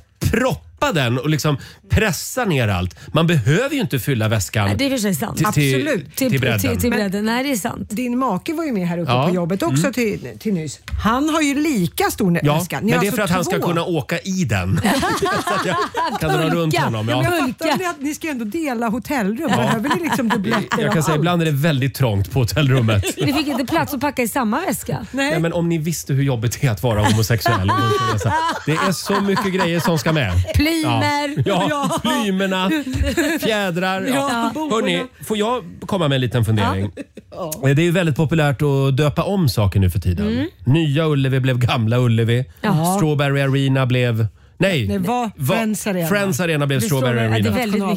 proppa den och liksom pressa ner allt. Man behöver ju inte fylla väskan. Nej, det är för sig sant. Absolut. Till bredden. Till bredden. Nej, det är sant. Din make var ju med här uppe på jobbet också till nyss. Han har ju lika stor väska. Men det är för att han ska kunna åka i den. Så att jag kan dra runt honom. Ja. Jag fattar att ni ska ändå dela hotellrum. Behöver ni liksom dubbletter? Jag kan säga ibland är det väldigt trångt på hotellrummet. Ni fick inte plats att packa i samma väska. Nej. Men om ni visste hur jobbigt det är att vara homosexuell. Det är så mycket grejer som ska med. Plymer. Ja, plymerna, fjädrar. Hörrni, får jag komma med en liten fundering? Det är ju väldigt populärt att döpa om saker nu för tiden. Nya Ullevi blev Gamla Ullevi. Strawberry Arena blev... Nej, det var Friends Arena blev Strawberry Arena.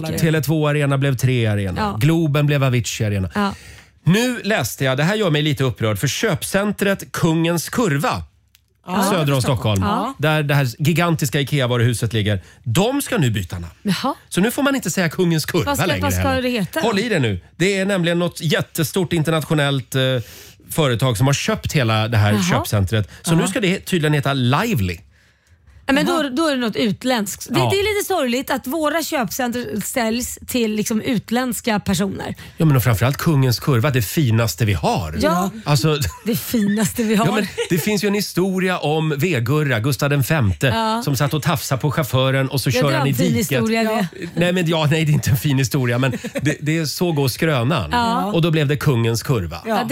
Tele2 Arena blev 3 Arena. Globen blev Avicii Arena. Nu läste jag, det här gör mig lite upprörd, för köpcentret Kungens Kurva söder om Stockholm, där det här gigantiska IKEA-varuhuset ligger. De ska nu byta namn. Så nu får man inte säga Kungens Kurva längre. Vad ska det heta? Håll i det nu. Det är nämligen något jättestort internationellt företag som har köpt hela det här köpcentret. Så nu ska det tydligen heta Lively. Men då är det något utländskt. Det är lite sorgligt att våra köpcenter säljs till liksom utländska personer. Ja, men framförallt Kungens Kurva, det finaste vi har. Ja, alltså, det finaste vi har. Ja, men det finns ju en historia om V-Gurra, Gustav V, som satt och tafsade på chauffören och så kör han i diket. Historia, Nej, det är inte en fin historia, men det är så går skrönan. Och då blev det Kungens Kurva.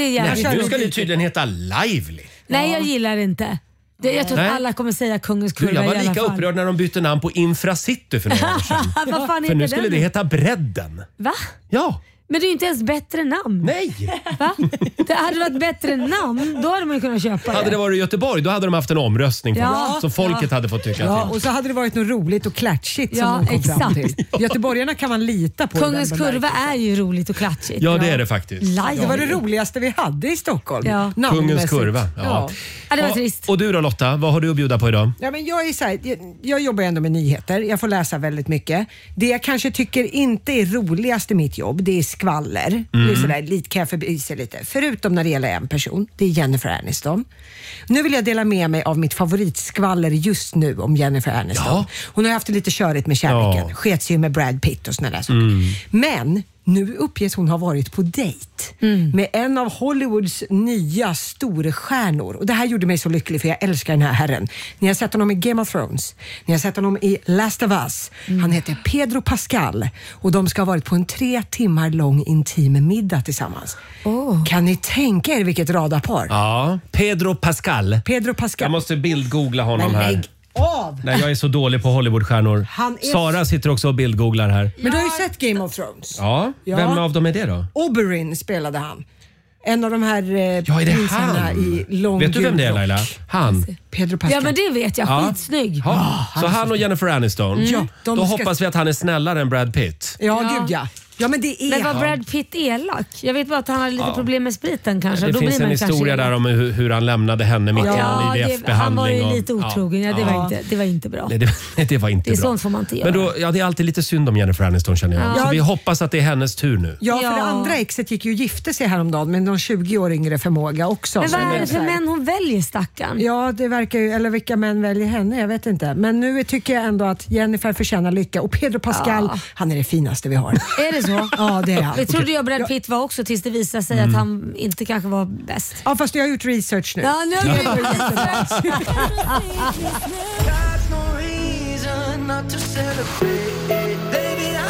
Nu ska det tydligen heta Lively. Nej, jag gillar det inte. Jag tror att alla kommer säga Kungens Kurva i alla fall. Jag var lika upprörd när de bytte namn på Infracity för några år sedan. För nu skulle det heta Bredden. Va? Ja. Men det är ju inte ens bättre namn. Nej! Va? Det hade varit bättre namn, då hade man kunnat köpa det. Hade det varit i Göteborg, då hade de haft en omröstning som folket hade fått tycka till. Och så hade det varit något roligt och klatschigt som de kom fram till. Göteborgarna kan man lita på. Kungens Kurva är ju roligt och klatschigt. Ja, det är det faktiskt. Det var det roligaste vi hade i Stockholm. Kungens Kurva. Ja, det var trist. Och du då Lotta, vad har du att bjuda på idag? Ja, men jag är så här, jag jobbar ändå med nyheter. Jag får läsa väldigt mycket. Det jag kanske tycker inte är roligast i mitt jobb, det är skvaller. Det är sådär, lite kan jag förbisa lite. Förutom när det gäller en person, det är Jennifer Aniston. Nu vill jag dela med mig av mitt favoritskvaller just nu om Jennifer Aniston. Hon har haft det lite körigt med kärleken. Skets ju med Brad Pitt och sådana där saker. Men nu uppges hon ha varit på dejt med en av Hollywoods nya storstjärnor. Och det här gjorde mig så lycklig, för jag älskar den här herren. Ni har sett honom i Game of Thrones. Ni har sett honom i Last of Us. Han heter Pedro Pascal. Och de ska ha varit på en 3 timmar lång intim middag tillsammans. Kan ni tänka er vilket radarpar? Ja, Pedro Pascal. Jag måste bildgoogla honom här. Nej, jag är så dålig på Hollywoodstjärnor. Sara sitter också och bildgooglar här. Men du har ju sett Game of Thrones. Ja, vem av dem är det då? Oberyn spelade han. En av de här är det han? I lång. Vet du vem det är, Laila? Han. Pedro Pascal. Ja, men det vet jag. Skitsnygg. Så han och Jennifer Aniston. Då hoppas vi att han är snällare än Brad Pitt. Ja, gud ja. Ja, men det är var Brad Pitt elak? Jag vet bara att han hade lite problem med spriten kanske. Det då finns en historia där om hur han lämnade henne mitt i en IVF-behandling. Han var ju lite otrogen. Det var inte bra. Nej, det var inte bra. Det är sånt får man inte göra. Men då, det är alltid lite synd om Jennifer Aniston, känner jag. Så vi hoppas att det är hennes tur nu. Ja, för det andra exet gick ju gifte sig häromdagen med någon 20 år yngre förmåga också. Men vad är det för män hon väljer, stackarn? Ja, det verkar ju, eller vilka män väljer henne, jag vet inte. Men nu tycker jag ändå att Jennifer förtjänar lycka. Och Pedro Pascal, han är det finaste vi har. Är det så? Ja, det är han. Jag trodde Brad Pitt var också, tills det visade sig att han inte kanske var bäst. Ja, fast jag har gjort research nu. Ja, nu har jag gjort research.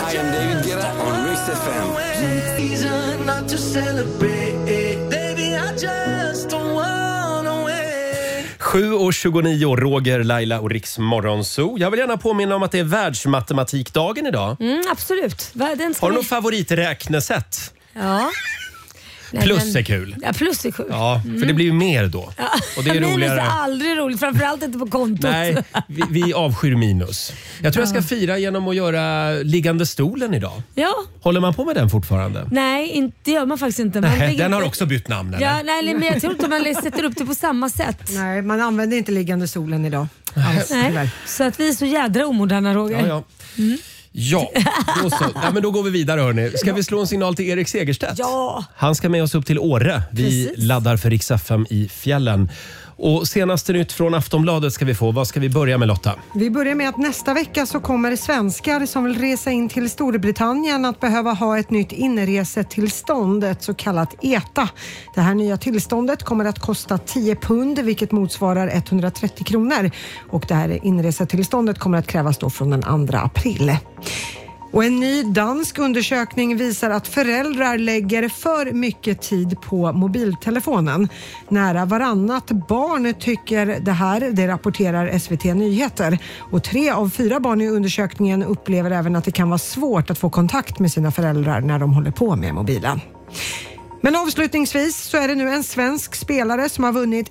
I am David Guetta on Mix FM. 7:29, Roger, Laila och Riks Morgonzoo. Jag vill gärna påminna om att det är världsmatematikdagen idag. Absolut. Har du något favoriträknesätt? Ja. Plus är kul. Ja, plus är kul. Ja, för det blir ju mer då. Ja. Och det är roligare. Minus är aldrig roligt, framförallt inte på kontot. Nej, vi avskyr minus. Jag tror jag ska fira genom att göra liggande stolen idag. Ja. Håller man på med den fortfarande? Nej, det gör man faktiskt inte. Den har också bytt namn, eller? Ja, nej, men jag tror inte man sätter upp det på samma sätt. Nej, man använder inte liggande stolen idag. Nej. Så att vi är så jädra omoderna, Roger. Ja. Ja, men då går vi vidare, hörni. Ska vi slå en signal till Erik Segerstedt? Ja. Han ska med oss upp till Åre. Vi laddar för Rix FM i fjällen. Och senaste nytt från Aftonbladet ska vi få. Vad ska vi börja med, Lotta? Vi börjar med att nästa vecka så kommer svenskar som vill resa in till Storbritannien att behöva ha ett nytt inresetillstånd, ett så kallat ETA. Det här nya tillståndet kommer att kosta 10 pund, vilket motsvarar 130 kronor. Och det här inresetillståndet kommer att krävas då från den 2 april. Och en ny dansk undersökning visar att föräldrar lägger för mycket tid på mobiltelefonen. Nära varannat barn tycker det här, det rapporterar SVT Nyheter. Och 3 av 4 barn i undersökningen upplever även att det kan vara svårt att få kontakt med sina föräldrar när de håller på med mobilen. Men avslutningsvis så är det nu en svensk spelare som har vunnit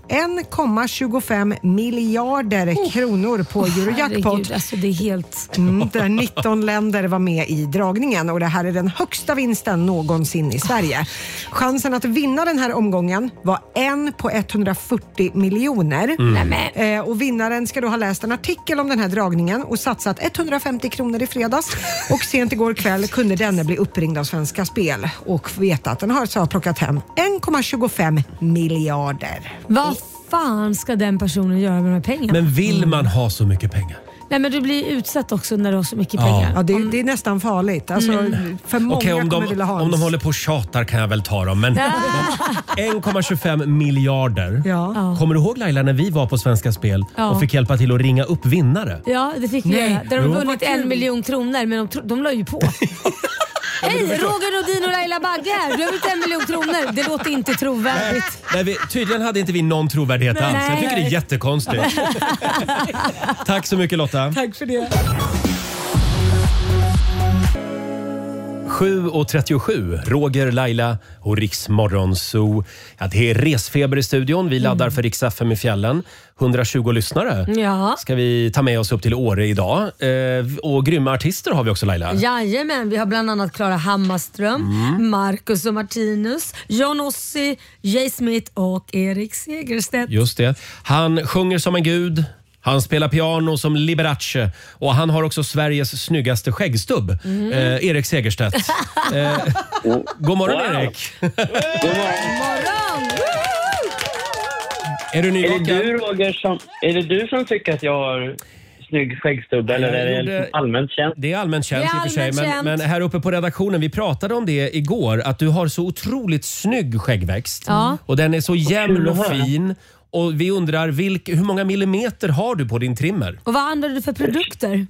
1,25 miljarder kronor på Eurojackpot. Herregud, alltså det är helt... Där 19 länder var med i dragningen och det här är den högsta vinsten någonsin i Sverige. Chansen att vinna den här omgången var 1 på 140 miljoner. Och vinnaren ska då ha läst en artikel om den här dragningen och satsat 150 kronor i fredags. Och sent igår kväll kunde denne bli uppringd av Svenska Spel och veta att den har plockat hem 1,25 miljarder. Vad fan ska den personen göra med de här pengarna? Men vill man ha så mycket pengar? Nej, men du blir utsatt också när du har så mycket pengar. Ja, det är nästan farligt. Alltså, för många kommer vilja ha om de håller på och tjatar kan jag väl ta dem. Men 1,25 miljarder. Ja. Kommer du ihåg, Laila, när vi var på Svenska Spel och fick hjälpa till att ringa upp vinnare? Ja, det fick vi göra. Där har de vunnit 1 miljon kronor, men de la ju på. Hej, Roger Nordin och Laila Bagge här. Du har vunnit 1 miljon kronor. Det låter inte trovärdigt. Nej, tydligen hade inte vi någon trovärdighet alls. Jag tycker det är jättekonstigt. Tack så mycket, Lotta. Tack för det. 7:37, Roger, Laila och Riks Morgonzoo. Ja, det är resfeber i studion. Vi laddar för Rix FM i fjällen. 120 lyssnare ska vi ta med oss upp till Åre idag. Och grymma artister har vi också, Laila. Jajamän, vi har bland annat Klara Hammarström, Marcus och Martinus, John Ossie, Jay Smith och Erik Segerstedt. Just det. Han sjunger som en gud. Han spelar piano som Liberace och han har också Sveriges snyggaste skäggstubb. Erik Segerstedt. God morgon, Erik. God morgon. Är du nyvaken? Är det du som tycker att jag har snygg skäggstubb eller är det allmänt känt? Det är allmänt känt i och för sig. Men här uppe på redaktionen, vi pratade om det igår, att du har så otroligt snygg skäggväxt. Ja. Och den är så jämn och fin. Och vi undrar, hur många millimeter har du på din trimmer? Och vad använder du för produkter?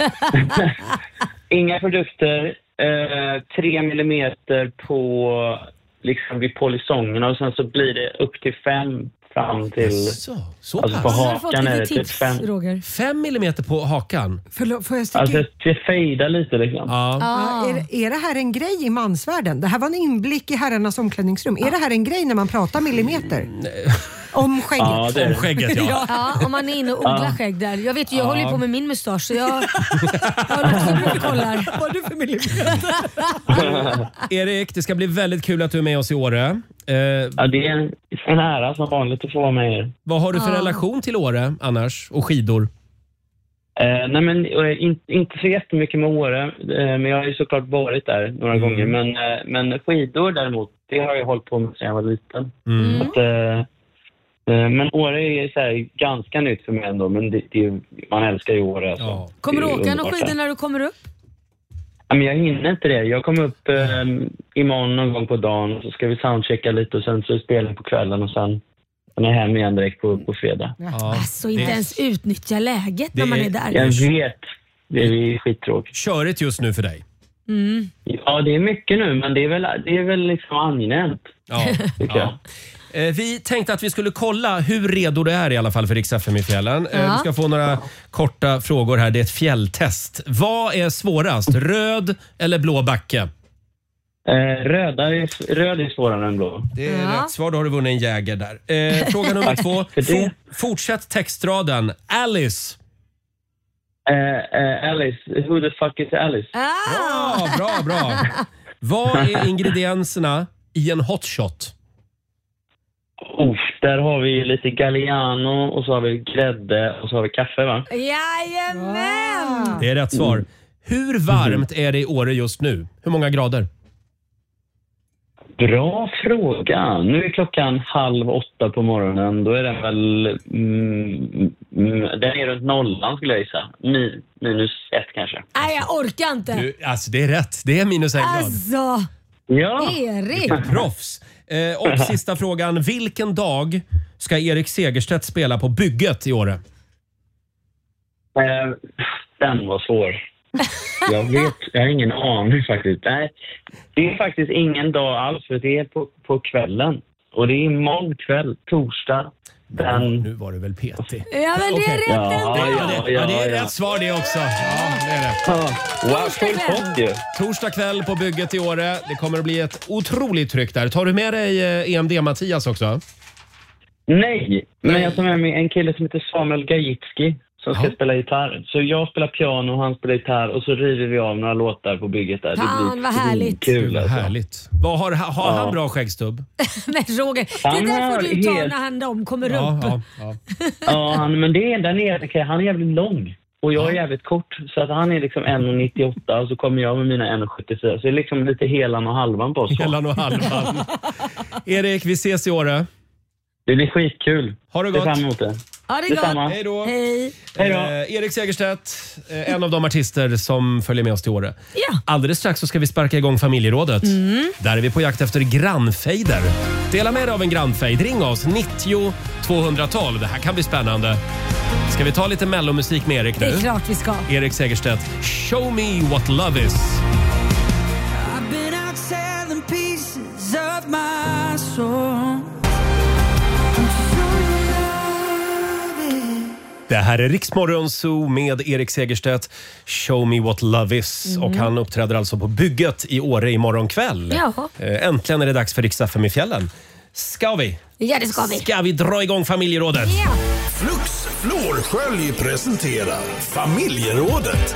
Inga produkter. 3 millimeter på liksom vid polisongerna och sen så blir det upp till 5 fram till... Så alltså på hakan är det typ 5. Roger? 5 millimeter på hakan? Förlåt, får jag sticka? Alltså det fejdar lite liksom. Är det här en grej i mansvärlden? Det här var en inblick i herrarnas omklädningsrum. Är det här en grej när man pratar millimeter? Om skägget. Ja, det är det. Om skägget, ja. Ja, om man är inne och odlar skägg där. Jag vet ju, jag håller ju på med min mustasch så jag kollar. Vad är du för millimeter? Erik, det ska bli väldigt kul att du är med oss i Åre. Ja, det är en ära som vanligt att få vara med er. Vad har du för relation till Åre annars? Och skidor? Nej men inte så jättemycket med Åre, men jag har ju såklart varit där några gånger. Men skidor däremot, det har jag hållit på med sedan jag var liten. Men Åre är så här ganska nytt för mig ändå, men man älskar ju Åre. Alltså. Ja. Kommer du åka någon skidor när du kommer upp? Ja, men jag hinner inte det. Jag kommer upp imorgon någon gång på dagen och så ska vi soundchecka lite och sen så spelar på kvällen och sen är jag hem igen direkt på fredag. Ja. Alltså inte ens utnyttja läget när man är där. Jag vet. Det är skittråkigt. Körigt just nu för dig. Ja, det är mycket nu, men det är väl liksom angenämt. Ja, ja. Vi tänkte att vi skulle kolla hur redo du är i alla fall för Rix FM i fjällen. Du ska få några korta frågor här. Det är ett fjälltest. Vad är svårast? Röd eller blå backe? Röd är svårare än blå. Det är rätt svar. Då har du vunnit en Jäger där. Fråga nummer 2. Fortsätt textraden. Alice. Alice. Who the fuck is Alice? Bra. Vad är ingredienserna i en hot shot? Där har vi lite Galliano och så har vi grädde och så har vi kaffe, va? Jajamän! Det är rätt svar. Hur varmt är det i Åre just nu? Hur många grader? Bra fråga. Nu är klockan 7:30 på morgonen. Då är den väl... den är runt nollan skulle jag gissa. -1 kanske. Nej, jag orkar inte. Alltså det är rätt. Det är -1 grad. Alltså, ja. Erik. Proffs. Och sista frågan. Vilken dag ska Erik Segerstedt spela på bygget i Åre? Den var svår. Jag har ingen aning faktiskt. Nej, det är faktiskt ingen dag alls, för det är på kvällen. Och det är imorgon kväll, torsdag. Nu var du väl petig. Ja, men det är rätt. Det är rätt svar det också. Ja, det är det. Wow, Torsdag kväll på bygget i Åre. Det kommer att bli ett otroligt tryck där. Tar du med dig EMD-Mattias också? Nej, men jag tar med mig en kille som heter Samuel Gajitski som ska spela gitarr. Så jag spelar piano och han spelar gitarr och så river vi av några låtar på bygget där. Fan, vad härligt. Kul, alltså. Härligt. Har han bra skäggstubb? Nej, Roger. Det där får du ta när de kommer upp. Ja, men det är enda nere. Han är jävligt lång. Och jag är jävligt kort. Så att han är liksom 1,98 och så kommer jag med mina 1,74. Så det är liksom lite helan och halvan på oss. Helan och halvan. Erik, vi ses i Åre. Det blir skitkul. Ha det gott. Fram emot det. Ha det gott. Hej då. Hej. Erik Segerstedt, en av de artister som följer med oss till Åre. Ja. Alldeles strax så ska vi sparka igång familjerådet. Där är vi på jakt efter grannfejder. Dela med dig av en grannfejd. Ring oss 90 212. Det här kan bli spännande. Ska vi ta lite mellomusik med Erik nu? Det är klart vi ska. Erik Segerstedt, Show me what love is. I've been out selling pieces of my soul. Det här är Riksmorgon Zoo med Erik Segerstedt. Show me what love is. Och han uppträder alltså på bygget i Åre imorgon kväll. Äntligen är det dags för Rix FM i fjällen. Ska vi? Ja, det ska vi. Ska vi dra igång familjerådet? Ja. Flux Florskölj presenterar familjerådet.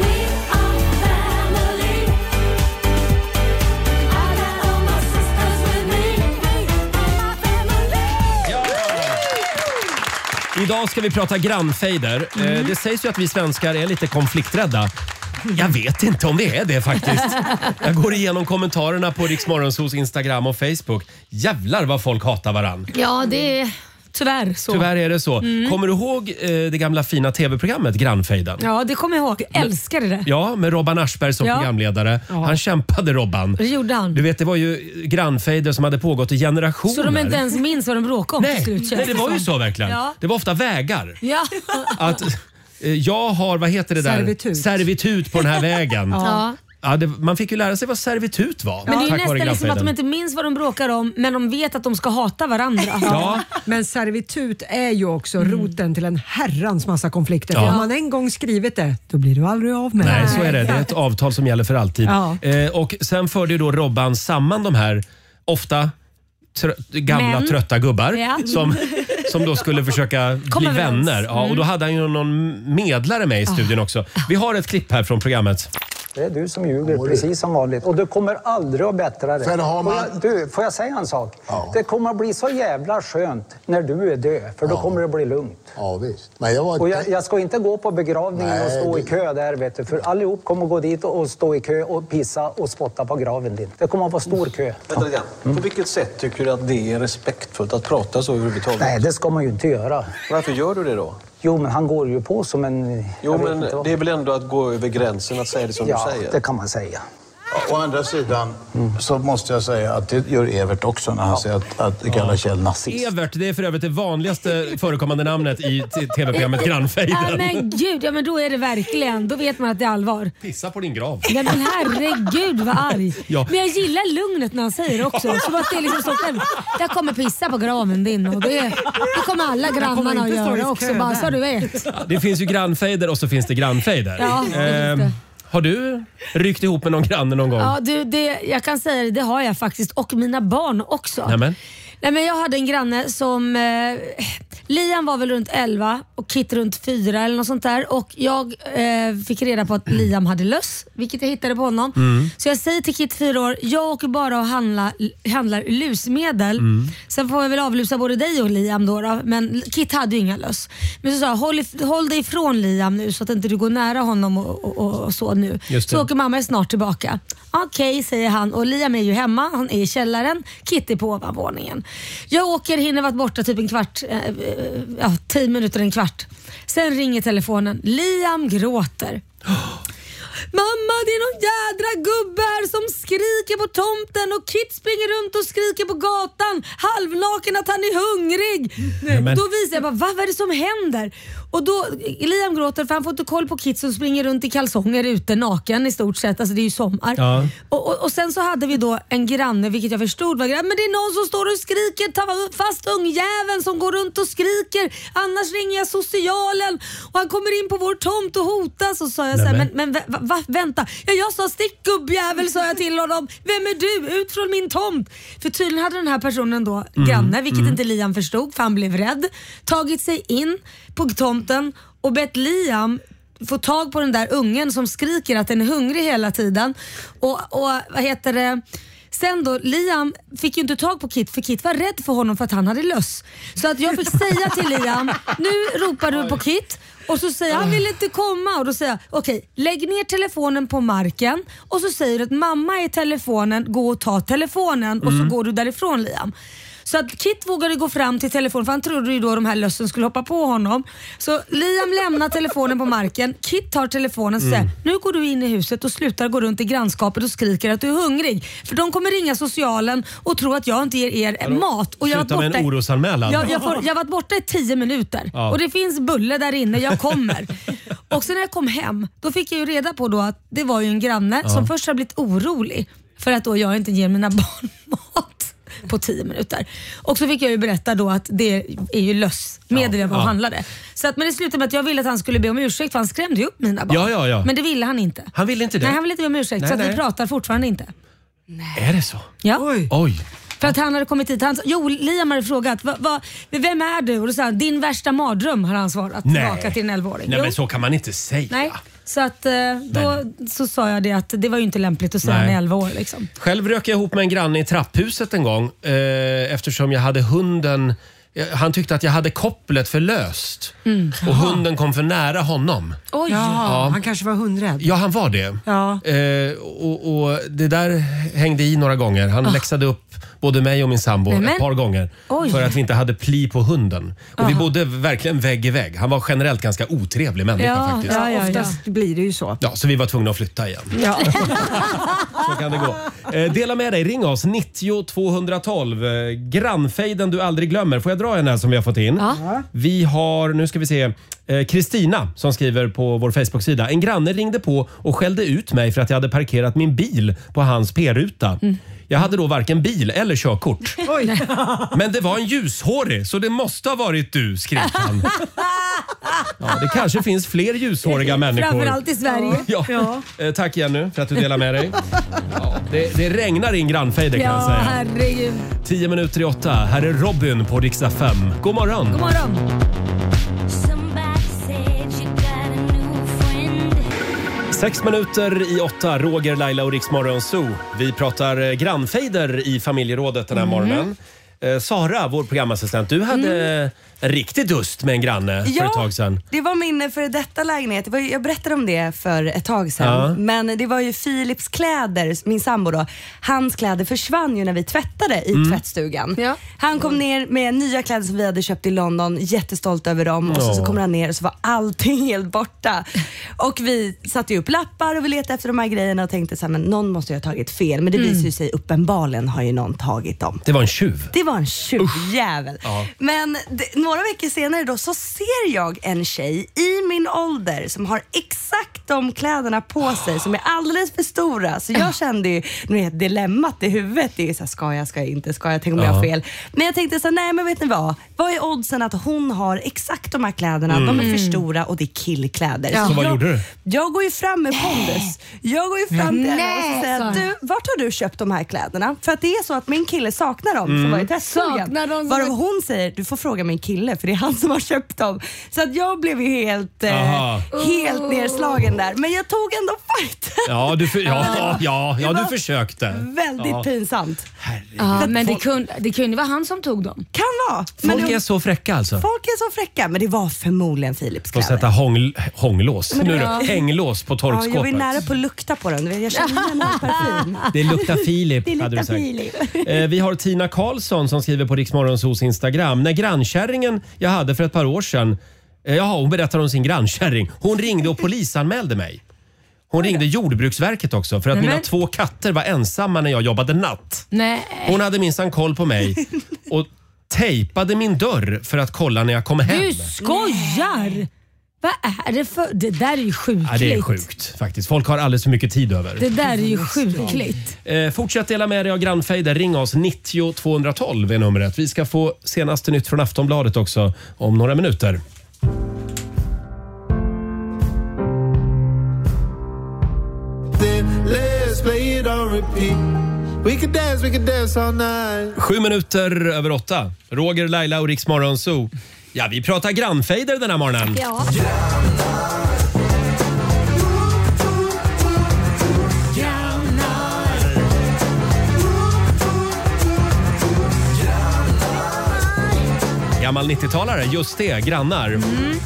Idag ska vi prata grannfejder. Det sägs ju att vi svenskar är lite konflikträdda. Jag vet inte om det är det faktiskt. Jag går igenom kommentarerna på Riksmorgonsos Instagram och Facebook. Jävlar vad folk hatar varann. Ja, det är tyvärr så. Tyvärr är det så. Kommer du ihåg det gamla fina tv-programmet Grannfejden? Ja, det kommer jag ihåg. Jag älskade det. Ja, med Robban Aschberg som programledare. Han kämpade, Robban. Det gjorde han. Du vet, det var ju grannfejder som hade pågått i generationer. Så de inte ens minns vad de bråkade om till slut. Nej, det var ju så verkligen. Ja. Det var ofta vägar. Ja. Att jag har, vad heter det där? Servitut på den här vägen. Ja. Ja, man fick ju lära sig vad servitut var. Men det är ju nästan liksom att de inte minns vad de bråkar om, men de vet att de ska hata varandra. Ja. Men servitut är ju också roten till en herrans massa konflikter. För om man en gång skrivit det, då blir du aldrig av med det. Nej, så är det. Det är ett avtal som gäller för alltid. Ja. Och sen förde ju då Robban samman de här ofta gamla trötta gubbar som då skulle försöka bli vänner. Ja, och då hade han ju någon medlare med i studion också. Vi har ett klipp här från programmet. Det är du som ljuger, precis som vanligt. Och du kommer aldrig att bättra dig. Får jag säga en sak? Ja. Det kommer att bli så jävla skönt när du är död. För då kommer det bli lugnt. Ja, visst. Men jag ska inte gå på begravningen och stå i kö där, vet du. För allihop kommer att gå dit och stå i kö och pissa och spotta på graven din. Det kommer att vara stor kö. Vänta lite grann. På vilket sätt tycker du att det är respektfullt att prata så överhuvudtaget? Nej, det ska man ju inte göra. Varför gör du det då? Jo, men han går ju på som en... Jo, men det är väl ändå att gå över gränsen att säga det som du säger? Ja, det kan man säga. Å andra sidan så måste jag säga att det gör Evert också när han säger att kallar Kjell nazist. Evert, det är för övrigt det vanligaste förekommande namnet i tv-programmet Grannfejden. Ja men gud, ja men då är det verkligen. Då vet man att det är allvar. Pissa på din grav. Ja men herregud vad arg. Ja. Men jag gillar lugnet när han säger det också. Så att det är liksom så själv. Jag kommer pissa på graven din och det kommer alla grannarna att göra också. Bara så du vet. Det finns ju grannfejder och så finns det grannfejder. Ja, det. Har du ryckt ihop med någon granne någon gång? Ja, jag kan säga det har jag faktiskt. Och mina barn också. Nämen. Nej, men jag hade en granne som... Liam var väl runt 11 och Kit runt 4 eller något sånt där. Och jag fick reda på att Liam hade löss, vilket jag hittade på honom. Så jag säger till Kit 4 år, jag åker bara och handlar lusmedel. Sen får jag väl avlusa både dig och Liam då. Men Kit hade ju inga löss. Men så sa jag, håll dig ifrån Liam nu så att inte du går nära honom och så nu. Så åker mamma snart tillbaka. Okej, säger han. Och Liam är ju hemma, han är i källaren. Kit är på ovanvåningen. Jag åker, hinner varit borta typ en kvart, 10 minuter, en kvart. Sen ringer telefonen. Liam gråter. Mamma, det är någon jädra gubbe här som skriker på tomten och Kit springer runt och skriker på gatan halvnaken att han är hungrig. Då visar jag bara, vad är det som händer? Och då, Liam gråter för han får inte koll på Kit som springer runt i kalsonger ute naken i stort sett. Alltså det är ju sommar. Ja. Och sen så hade vi då en granne, vilket jag förstod var granne. Men det är någon som står och skriker, ta fast ungjäveln som går runt och skriker. Annars ringer jag socialen. Och han kommer in på vår tomt och hotas. Och sa jag så här, men vänta. Ja, jag sa stick gubbjävel, sa jag till honom. Vem är du? Ut från min tomt. För tydligen hade den här personen då granne, vilket inte Liam förstod för han blev rädd. Tagit sig in på tomten och bett Liam få tag på den där ungen som skriker att den är hungrig hela tiden. Och vad heter det? Sen då, Liam fick ju inte tag på Kit för Kit var rädd för honom för att han hade löss. Så att jag fick säga till Liam, nu ropar du på Kit. Och så säger han vill inte komma. Och då säger jag, okej, lägg ner telefonen på marken. Och så säger du att mamma är i telefonen, gå och ta telefonen. Och så går du därifrån, Liam. Så att Kit vågade gå fram till telefonen för han trodde ju då de här lössen skulle hoppa på honom. Så Liam lämnar telefonen på marken. Kit tar telefonen och säger, nu går du in i huset och slutar gå runt i grannskapet och skriker att du är hungrig. För de kommer ringa socialen och tro att jag inte ger er mat. Och jag sluta med en orosanmälan. Jag har varit borta i 10 minuter. Ja. Och det finns bulle där inne, jag kommer. Och sen när jag kom hem, då fick jag ju reda på då att det var ju en granne som först har blivit orolig för att då jag inte ger mina barn mat på 10 minuter. Och så fick jag ju berätta då att det är ju lössmedel jag var och handlade. Så att, men det slutade med att jag ville att han skulle be om ursäkt för han skrämde ju upp mina barn. Ja. Men det ville han inte. Han ville inte det? Nej, han ville inte be om ursäkt. Så att vi pratar fortfarande inte. Är det så? Ja. Oj. För att han hade kommit hit. Liam hade frågat, vem är du? Och då sa han, din värsta mardröm har han svarat. Tillbaka till en 11-åring. Nej, men så kan man inte säga. Nej. Så att då så sa jag det att det var ju inte lämpligt att säga när 11 år liksom. Själv rök jag ihop med en granne i trapphuset en gång eftersom jag hade hunden. Han tyckte att jag hade kopplet för löst och hunden kom för nära honom. Oj. Ja, han kanske var hundrädd. Ja, han var det. Ja. Och det där hängde i några gånger. Han läxade upp både mig och min sambo ett par gånger för att vi inte hade pli på hunden. Och vi bodde verkligen vägg i vägg. Han var generellt ganska otrevlig människa faktiskt. Ja, oftast blir det ju så. Ja, så vi var tvungna att flytta igen. Ja. Så kan det gå. Dela med dig, ring oss 90 212. Grannfejden du aldrig glömmer. Får jag dra en här som vi har fått in? Ja. Vi har, nu ska vi se, Kristina som skriver på vår Facebook-sida. En granne ringde på och skällde ut mig för att jag hade parkerat min bil på hans p-ruta. Jag hade då varken bil eller körkort. Oj. Men det var en ljushårig, så det måste ha varit du, skrev han. Ja, det kanske finns fler ljushåriga människor. Framförallt i Sverige. Ja. Tack Jenny för att du delar med dig. Ja, det regnar in grannfejder kan jag säga. Herregud. 10 minuter i 8. Här är Robin på Rix FM. God morgon. God morgon. 6 minuter i 8, Roger, Laila och Rix Morgon Zoo. Vi pratar grannfejder i familjerådet den här morgonen. Sara, vår programassistent, du hade en riktig dust med en granne för ett tag sedan. Det var min för detta lägenhet. Jag berättade om det för ett tag sedan. Men det var ju Philips kläder, min sambo då. Hans kläder försvann ju när vi tvättade i tvättstugan. Ja. Han kom ner med nya kläder som vi hade köpt i London, jättestolt över dem. Och så kommer han ner och så var allting helt borta. Och vi satte ju upp lappar och vi letade efter de här grejerna och tänkte så här, men någon måste ju ha tagit fel. Men det visar ju sig uppenbarligen har ju någon tagit dem. Det var en tjuv. Det var en tjuvjävel. Men några veckor senare då så ser jag en tjej i min ålder som har exakt de kläderna på sig som är alldeles för stora. Så jag kände ju dilemmat i huvudet. Det är så här, ska jag inte, tänk om jag har fel. Men jag tänkte så här, nej men vet ni vad är oddsen att hon har exakt de här kläderna, de är för stora och det är killkläder. Så vad gjorde du? Jag går ju fram med pondus. Jag går ju fram till henne och säger att vart har du köpt de här kläderna? För att det är så att min kille saknar dem som var i teststugan. Varav hon säger, du får fråga min kille för det är han som har köpt dem. Så att jag blev ju helt nedslagen där. Men jag tog ändå fight. Du försökte. Väldigt pinsamt. Men det kunde vara han som tog dem. Kan vara. Folk är så fräcka alltså. Folk är så fräcka, men det var förmodligen Philips kläder. Och sätta hänglås på torkskåpet. Jag var nära på att lukta på den. Jag känner en parfym. Det luktar Filip, hade du sagt. Vi har Tina Karlsson som skriver på Riksmorgonsos Instagram. När grannkärringen jag hade för ett par år sedan, hon berättar om sin grannkärring. Hon ringde och polisanmälde mig. Hon ringde Jordbruksverket också för att mina 2 katter var ensamma när jag jobbade natt. Nej. Hon hade minsann koll på mig och tejpade min dörr för att kolla när jag kom hem. Du skojar! Vad är det för... Det där är ju sjukligt. Ja, det är sjukt faktiskt. Folk har alldeles för mycket tid över. Det där är ju sjukligt. Fortsätt dela med dig av grannfejder. Ring oss, 90 212 är numret. Vi ska få senaste nytt från Aftonbladet också om några minuter. Let's play it on repeat. We can dance all night. 7 minuter över 8. Roger, Laila och Riksmorgon Zoo. Ja, vi pratar grannfejder den här morgonen. Ja. Gammal 90-talare, just det, grannar.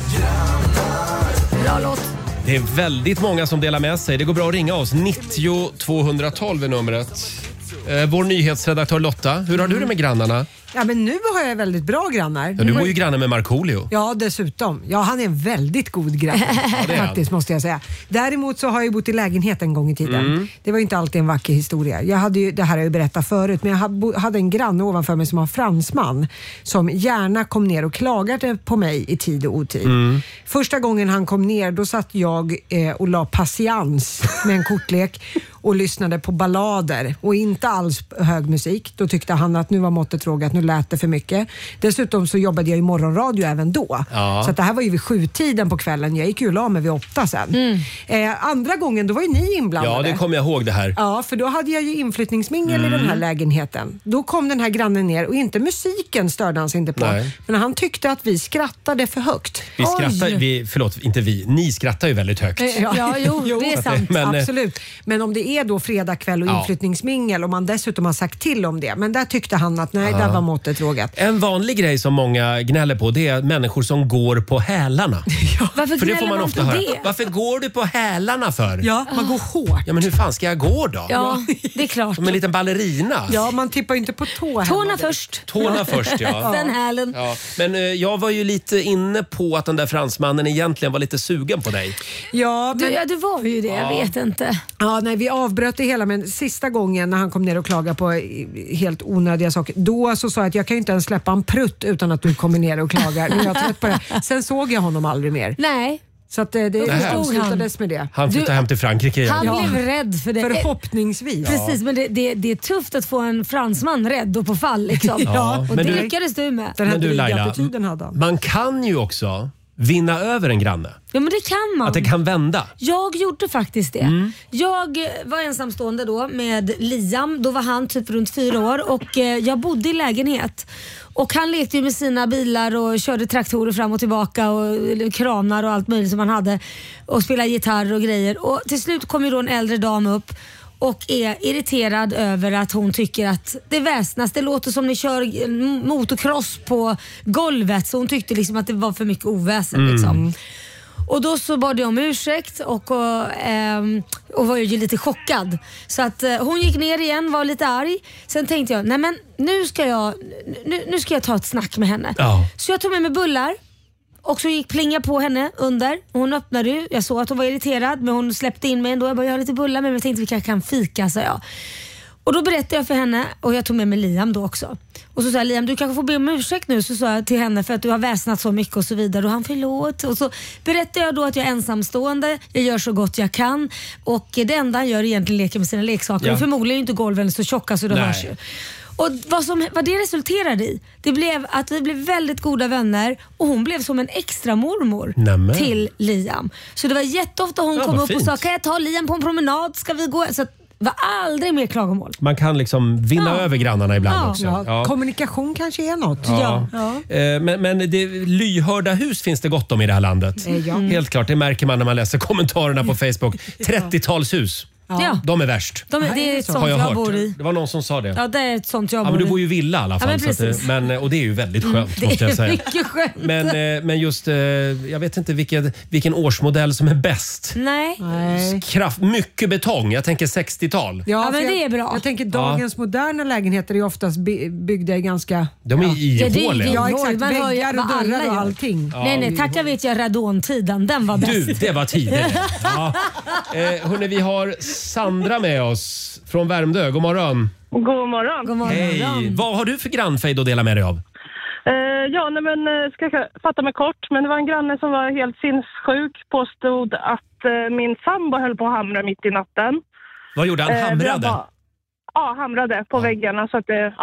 Bra låt. Det är väldigt många som delar med sig. Det går bra att ringa oss. 90 212 är numret. Vår nyhetsredaktör Lotta, hur har du det med grannarna? Ja, men nu har jag väldigt bra grannar. Ja, du bor ju granne med Markoolio. Ja, dessutom. Ja, han är en väldigt god granne. Faktiskt, måste jag säga. Däremot så har jag ju bott i lägenhet en gång i tiden. Det var inte alltid en vacker historia. Jag hade ju, det här har jag ju berättat förut, men jag hade en granne ovanför mig som var fransman som gärna kom ner och klagade på mig i tid och otid. Första gången han kom ner, då satt jag och la patiens med en kortlek och lyssnade på ballader och inte alls hög musik. Då tyckte han att nu var måttet rågat, nu lät det för mycket. Dessutom så jobbade jag i morgonradio även då. Ja. Så att det här var ju vid 7-tiden på kvällen. Jag gick ju la mig vid 8 sen. Andra gången, då var ju ni inblandade. Ja, det kommer jag ihåg det här. Ja, för då hade jag ju inflyttningsmingel i den här lägenheten. Då kom den här grannen ner och inte musiken störde han sig inte på. Nej. Men han tyckte att vi skrattade för högt. Vi skrattar, förlåt, inte vi. Ni skrattar ju väldigt högt. Ja, jo, det är sant. Men, absolut. Men om det är då fredag kväll och inflyttningsmingel och man dessutom har sagt till om det. Men där tyckte han att nej, där var måttet rågat. En vanlig grej som många gnäller på, det är människor som går på hälarna. Varför för det får man ofta höra. Det? Varför går du på hälarna för? Ja, man går hårt. Ja, men hur fan ska jag gå då? Ja, det är klart. Som en liten ballerina. Ja, man tippar inte på tå. Tårna först. Tårna först, ja. Sen hälen. Ja. Men jag var ju lite inne på att den där fransmannen egentligen var lite sugen på dig. Ja, men... du var ju det, jag vet inte. Ja, nej, vi avbröt det hela, men sista gången när han kom ner och klagade på helt onödiga saker, då så sa jag att jag kan ju inte ens släppa en prutt utan att du kommer ner och klagar. Nu är jag trött på det. Sen såg jag honom aldrig mer. Nej. Så att det avslutades med det. Han flyttade hem till Frankrike igen. Han blev rädd för det. Förhoppningsvis. Precis, men det är tufft att få en fransman rädd och på fall liksom. Och det lyckades du med. Den här men du Laila, hade han. Man kan ju också vinna över en granne. Ja, men det kan man. Att det kan vända. Jag gjorde faktiskt det. Jag var ensamstående då med Liam. Då var han typ runt 4 år och jag bodde i lägenhet. Och han lekte ju med sina bilar och körde traktorer fram och tillbaka och kranar och allt möjligt som han hade. Och spelade gitarr och grejer. Och till slut kom ju då en äldre dam upp och är irriterad över att hon tycker att det väsnas. Det låter som ni kör motocross på golvet, så hon tyckte liksom att det var för mycket oväsen. Liksom. Och då så bad jag om ursäkt och var ju lite chockad. Så att hon gick ner igen, var lite arg. Sen tänkte jag, nej men nu ska jag ta ett snack med henne. Ja. Så jag tog med mig bullar och så gick plinga på henne under. Hon öppnade ju, jag såg att hon var irriterad, men hon släppte in mig ändå. Jag bara, jag har lite bullar med mig, jag tänkte vi kanske kan fika, sa jag. Och då berättade jag för henne, och jag tog med mig Liam då också. Och så sa jag, Liam, du kanske får be om ursäkt nu, så sa jag till henne, för att du har väsnat så mycket och så vidare. Och han förlåt. Och så berättade jag då att jag är ensamstående, jag gör så gott jag kan. Och det enda han gör egentligen leker med sina leksaker. Ja. Och förmodligen är inte golven så tjocka så det hörs ju. Och vad det resulterade i, det blev att vi blev väldigt goda vänner och hon blev som en extra mormor till Liam. Så det var jätteofta hon kom upp och sa, kan jag ta Liam på en promenad, ska vi gå? Så var aldrig mer klagomål. Man kan liksom vinna över grannarna ibland också. Ja. Kommunikation kanske är något. Ja. Men det, lyhörda hus finns det gott om i det här landet. Helt klart, det märker man när man läser kommentarerna på Facebook. 30-talshus. Ja. De är värst. Det är ett sånt jag bor i. Det var någon som sa det. Ja, det är ett sånt jag bor i. Men du bor ju i villa i alla fall. Och det är ju väldigt skönt, måste jag säga. Mycket skönt. Men just, jag vet inte vilken årsmodell som är bäst. Nej. Mycket betong. Jag tänker 60-tal. Ja, men det är bra. Jag tänker dagens moderna lägenheter är oftast byggda i ganska... De är ihåliga. Ja, exakt. Väggar och dörrar och allting. Nej, tacka vet jag radontiden. Den var bäst. Du, det var tidigare. Hörrni, vi har Sandra med oss från Värmdö. God morgon. God morgon. Hej. Vad har du för grannfejd att dela med dig av? Ska jag fatta mig kort, men det var en granne som var helt sinnessjuk, påstod att min sambo höll på att hamra mitt i natten. Vad gjorde han? Hamrade? Hamrade på väggarna, så att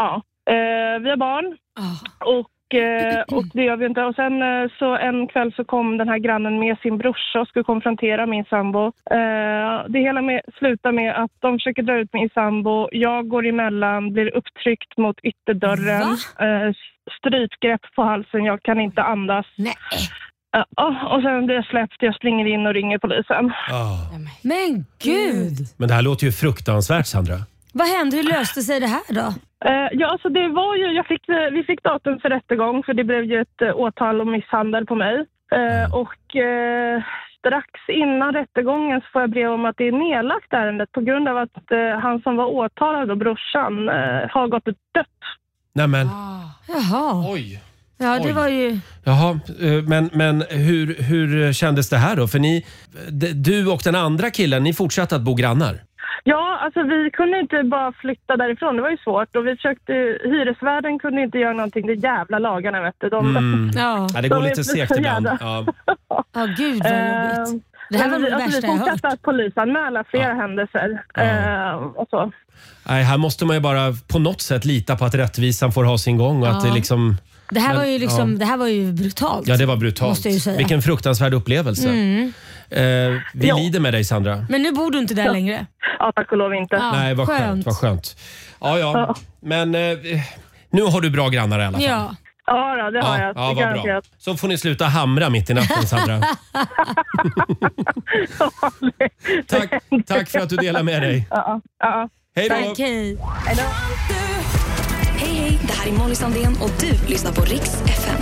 vi har barn. Och det gör vi inte. Och sen så en kväll så kom den här grannen med sin brorsa och skulle konfrontera min sambo. Det hela slutar med att de försöker dra ut min sambo. Jag går emellan, blir upptryckt mot ytterdörren. Strypgrepp på halsen, jag kan inte andas. Nej. Och sen blir jag släppt, jag springer in och ringer polisen. Men gud! Men det här låter ju fruktansvärt, Sandra. Vad hände? Hur löste sig det här då? Alltså det var ju, vi fick datum för rättegång, för det blev ju ett åtal om misshandel på mig. Strax innan rättegången så får jag brev om att det är nedlagt ärendet på grund av att han som var åtalad och brorsan har gått och dött. Nämen. Jaha. Oj. Ja, det var ju... Jaha, men hur kändes det här då? För du och den andra killen, ni fortsatte att bo grannar? Ja, alltså vi kunde inte bara flytta därifrån. Det var ju svårt. Och vi försökte, hyresvärden kunde inte göra någonting. Det jävla lagarna, vet du. Ja, det går lite segt ibland. Ja, gud vad jobbigt. Det här var det värsta jag hört. Vi fortsatte att polisanmäla flera händelser. Och så. Nej, här måste man ju bara på något sätt lita på att rättvisan får ha sin gång. Och att det liksom... Det här var ju liksom, det här var ju brutalt. Ja, det var brutalt. Vilken fruktansvärd upplevelse. Vi lider med dig, Sandra. Men nu bor du inte där längre. Ja, tack och lov inte. Nej, vad skönt. Ja. Men nu har du bra grannar i alla fall. Ja, det har jag. Ja, vad bra. Så får ni sluta hamra mitt i natten, Sandra. Tack för att du delar med dig. Hej då. Tack, hej. Hej, det här är Molly Sandén och du lyssnar på Riks FM.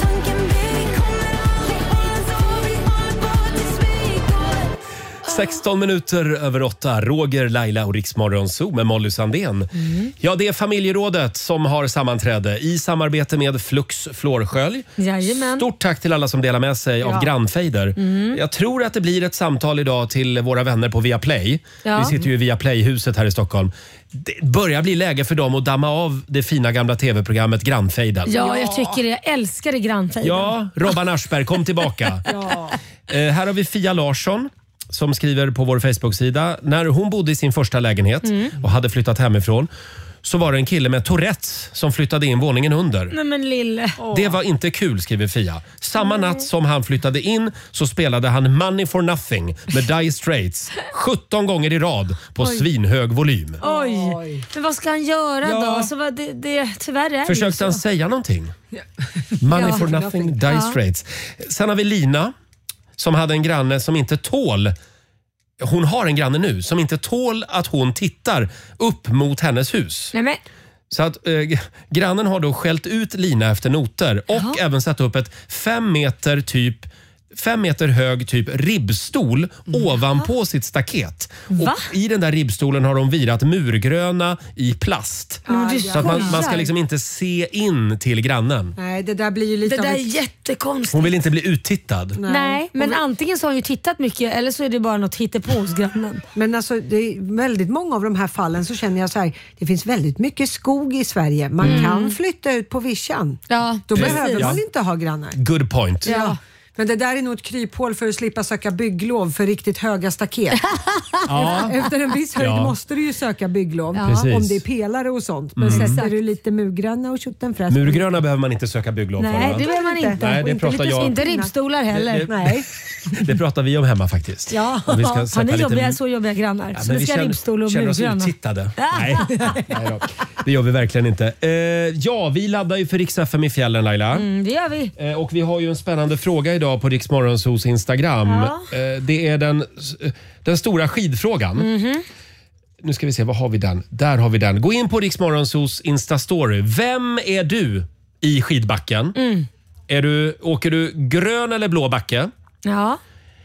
16 minuter över 8. Roger, Laila och Riksmorgon Zoo med Molly Sandén. Ja, det är familjerådet som har sammanträde i samarbete med Flux Flårskölj. Jajamän. Stort tack till alla som delar med sig av grannfejder. Jag tror att det blir ett samtal idag till våra vänner på Viaplay. Vi sitter ju i Viaplay-huset här i Stockholm. Det börjar bli läge för dem att damma av det fina gamla tv-programmet Grannfejden. Ja, jag tycker det. Jag älskar det, Grannfejden. Ja, Robban Aschberg, kom tillbaka. Här har vi Fia Larsson som skriver på vår Facebook-sida. När hon bodde i sin första lägenhet och hade flyttat hemifrån, så var det en kille med Tourettes som flyttade in våningen under. Nej, men lille. Det var inte kul, skriver Fia. Samma natt som han flyttade in så spelade han Money for Nothing med Dire Straits 17 gånger i rad på svinhög volym. Oj. Men vad ska han göra då? Alltså, tyvärr är försökte han säga någonting? Money for Nothing, Dire Straits. Sen har vi Lina som hade en granne som inte tål hon har en granne nu som inte tål att hon tittar upp mot hennes hus. Nej, men. Så att grannen har då skällt ut Lina efter noter och även satt upp ett 5 meter hög typ ribbstol ovanpå sitt staket. Och i den där ribbstolen har de virat murgröna i plast. Så att man ska liksom inte se in till grannen. Nej, det där blir ju lite det där är jättekonstigt. Hon vill inte bli uttittad. Nej, men antingen så har hon ju tittat mycket eller så är det bara något hittepå hos grannen. Men alltså, det är väldigt många av de här fallen så känner jag så här, det finns väldigt mycket skog i Sverige. Man kan flytta ut på vischan. Ja, då behöver man inte ha grannar. Good point. Ja. Men det där är nog ett kryphål för att slippa söka bygglov för riktigt höga staket. Efter en viss höjd måste du ju söka bygglov om det är pelare och sånt. Men sätter du lite murgröna och tjottenfräs. Murgröna behöver man inte söka bygglov för. Nej, det behöver man inte. Nej, det pratar jag. Inte ribbstolar heller. Nej. Det pratar vi om hemma faktiskt. Ja, har ni jobbiga grannar? Så vi ska ribbstol och känner oss murgröna. uttittade. Nej då. Det gör vi verkligen inte. Vi laddar ju för Rix FM i fjällen, Laila. Det gör vi. Och vi har ju en spännande fråga idag på Rix Morgonzos Instagram. Det är den stora skidfrågan. Nu ska vi se, vad har vi den? Där har vi den. Gå in på Rix Morgonzos Instastory. Vem är du i skidbacken? Åker du grön eller blå backe? Ja.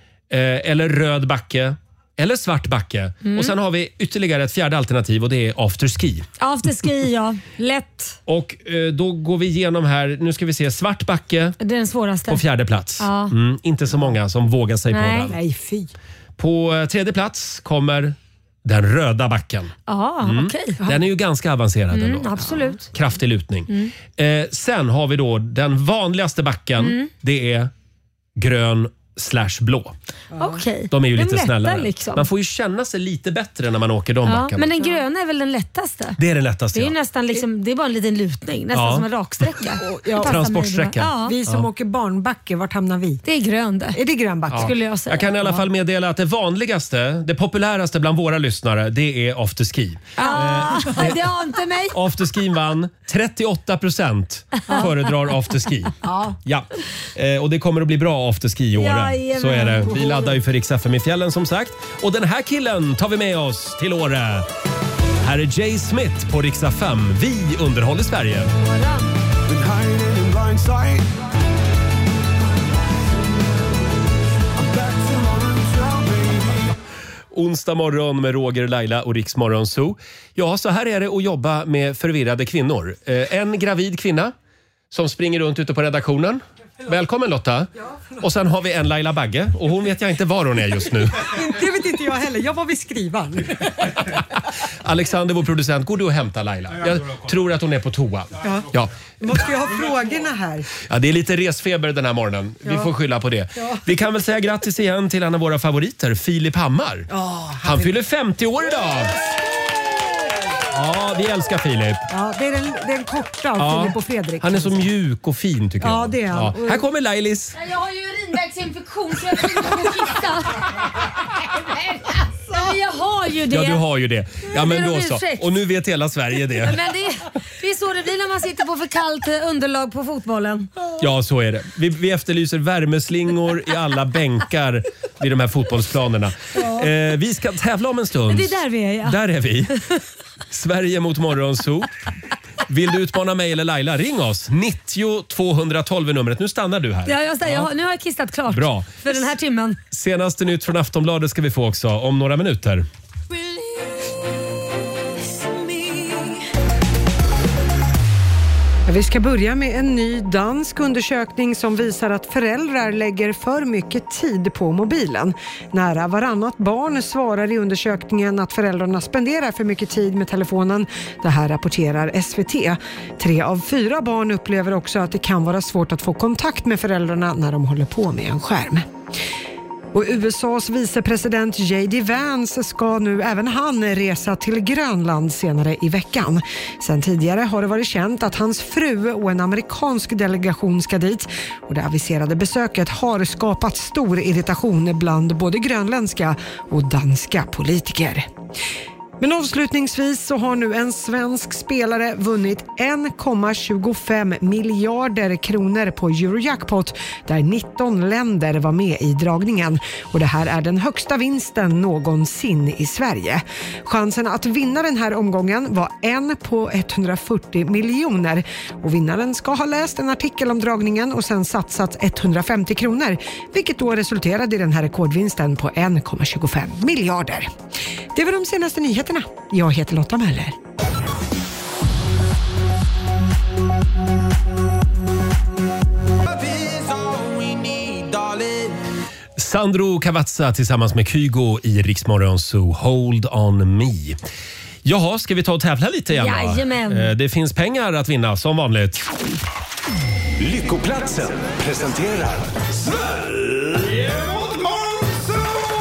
Eller röd backe? Eller svart backe. Och sen har vi ytterligare ett fjärde alternativ och det är afterski. Afterski, ja. Lätt. Och då går vi igenom här. Nu ska vi se, svart backe. Det är den svåraste. På fjärde plats. Ja. Inte så många som vågar sig på den. Nej, fy. På tredje plats kommer den röda backen. Okej. Den är ju ganska avancerad ändå. Absolut. Kraftig lutning. Sen har vi då den vanligaste backen. Det är grön /blå. Okej. De är ju lite snällare. Liksom. Man får ju känna sig lite bättre när man åker de backarna. Men den gröna är väl den lättaste? Det är den lättaste. Det är ju nästan liksom, det är bara en liten lutning. Nästan som en raksträcka. Transportsträcka. Vi som åker barnbacke, vart hamnar vi? Det är grön det. Är det grön backe? Skulle jag säga. Jag kan i alla fall meddela att det vanligaste, det populäraste bland våra lyssnare, det är afterski. Det har inte mig. Afterskin vann. 38% föredrar afterski. Ja. Och det kommer att bli bra afterski i Åre. Så är det. Vi laddar ju för Rix FM i fjällen som sagt. Och den här killen tar vi med oss till Åre. Här är Jay Smith på Rix FM. Vi underhåller Sverige. Onsdag morgon med Roger, Laila och Rix Morgonzoo. Ja, så här är det att jobba med förvirrade kvinnor. En gravid kvinna som springer runt ute på redaktionen. Välkommen Lotta. Och sen har vi en Laila Bagge och hon vet jag inte var hon är just nu. Det vet inte jag heller. Jag var vid skrivan. Alexander, vår producent, går du och hämta Laila? Jag tror att hon är på toa. Ja. Måste jag ha frågorna här? Ja, det är lite resfeber den här morgonen. Vi får skylla på det. Vi kan väl säga grattis igen till en av våra favoriter, Filip Hammar. Han fyller 50 år idag. Ja, vi älskar Filip. Ja, det är den korta av Filip och Fredrik. Han är så mjuk och fin tycker jag. Ja, det är han. Ja. Här kommer Lailis. Jag har ju urinvägsinfektion så jag får inte gå och kissa. Men jag har ju det. Ja, du har ju det. Ja, men då så. Och nu vet hela Sverige det. Men det är så det blir när man sitter på för kallt underlag på fotbollen. Ja, så är det. Vi efterlyser värmeslingor i alla bänkar vid de här fotbollsplanerna. Vi ska tävla om en stund. Det är där vi är, ja. Där är vi. Sverige mot Morgonzoo. Vill du utmana mig eller Laila? Ring oss. 90 212 är numret. Nu stannar du här. Ja, nu har jag kissat klart. Bra. För den här timmen. Senaste nytt från Aftonbladet ska vi få också om några minuter. Vi ska börja med en ny dansk undersökning som visar att föräldrar lägger för mycket tid på mobilen. Nära varannat barn svarar i undersökningen att föräldrarna spenderar för mycket tid med telefonen. Det här rapporterar SVT. 3 av 4 barn upplever också att det kan vara svårt att få kontakt med föräldrarna när de håller på med en skärm. Och USAs vicepresident J.D. Vance ska nu även han resa till Grönland senare i veckan. Sen tidigare har det varit känt att hans fru och en amerikansk delegation ska dit. Och det aviserade besöket har skapat stor irritation bland både grönländska och danska politiker. Men avslutningsvis så har nu en svensk spelare vunnit 1,25 miljarder kronor på Eurojackpot där 19 länder var med i dragningen. Och det här är den högsta vinsten någonsin i Sverige. Chansen att vinna den här omgången var 1 på 140 miljoner. Och vinnaren ska ha läst en artikel om dragningen och sen satsat 150 kronor. Vilket då resulterade i den här rekordvinsten på 1,25 miljarder. Det var de senaste nyheterna. Jag heter Lotta Möller. Sandro Cavazza tillsammans med Kygo i Rix Morgon Zoo, Hold on me. Jaha, ska vi ta och tävla lite igen då? Jajamän. Det finns pengar att vinna som vanligt. Lyckoplatsen presenterar Sverige mot Monzo!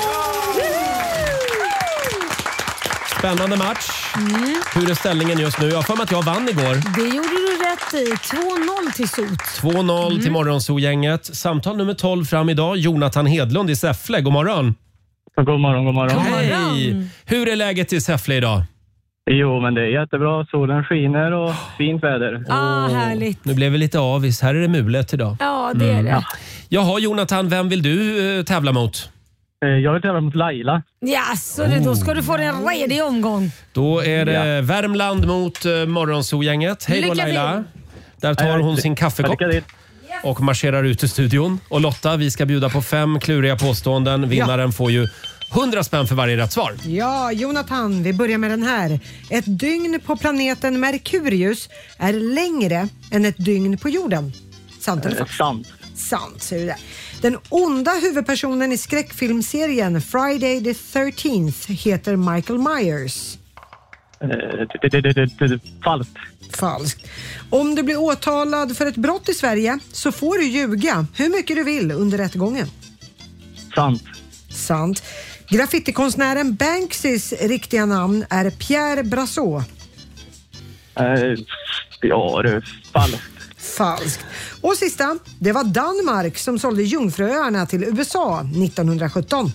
Spännande match. Hur är ställningen just nu? Jag har för mig att jag vann igår. Det gjorde du rätt i. 2-0 till Sot. 2-0 till Morgonzoo-gänget. Samtal nummer 12 fram idag. Jonathan Hedlund i Säffle. God morgon. God morgon, god morgon. Hej! Hur är läget i Säffle idag? Jo, men det är jättebra. Solen skiner och fint väder. Härligt. Nu blev vi lite avis. Här är det mulet idag. Ja, det är det. Jaha, Jonathan, vem vill du tävla mot? Jag vill tävla mot Laila. Ja, så då ska du få en redig omgång. Då är det Värmland mot Morgonzoo-gänget. Hej då, Laila. Där tar hon sin kaffekopp och marscherar ut i studion. Och Lotta, vi ska bjuda på 5 kluriga påståenden. Vinnaren får ju 100 spänn för varje rätt svar. Ja, Jonathan, vi börjar med den här. Ett dygn på planeten Merkurius är längre än ett dygn på jorden. Sant eller falskt? Sant. Sant, säger du det. Den onda huvudpersonen i skräckfilmserien Friday the 13th heter Michael Myers. Falskt. Falskt. Om du blir åtalad för ett brott i Sverige så får du ljuga hur mycket du vill under rättegången. Sant. Sant. Graffitikonstnären Banksys riktiga namn är Pierre Brassot. Ja, det är falskt. Falskt. Och sista, det var Danmark som sålde Jungfruöarna till USA 1917.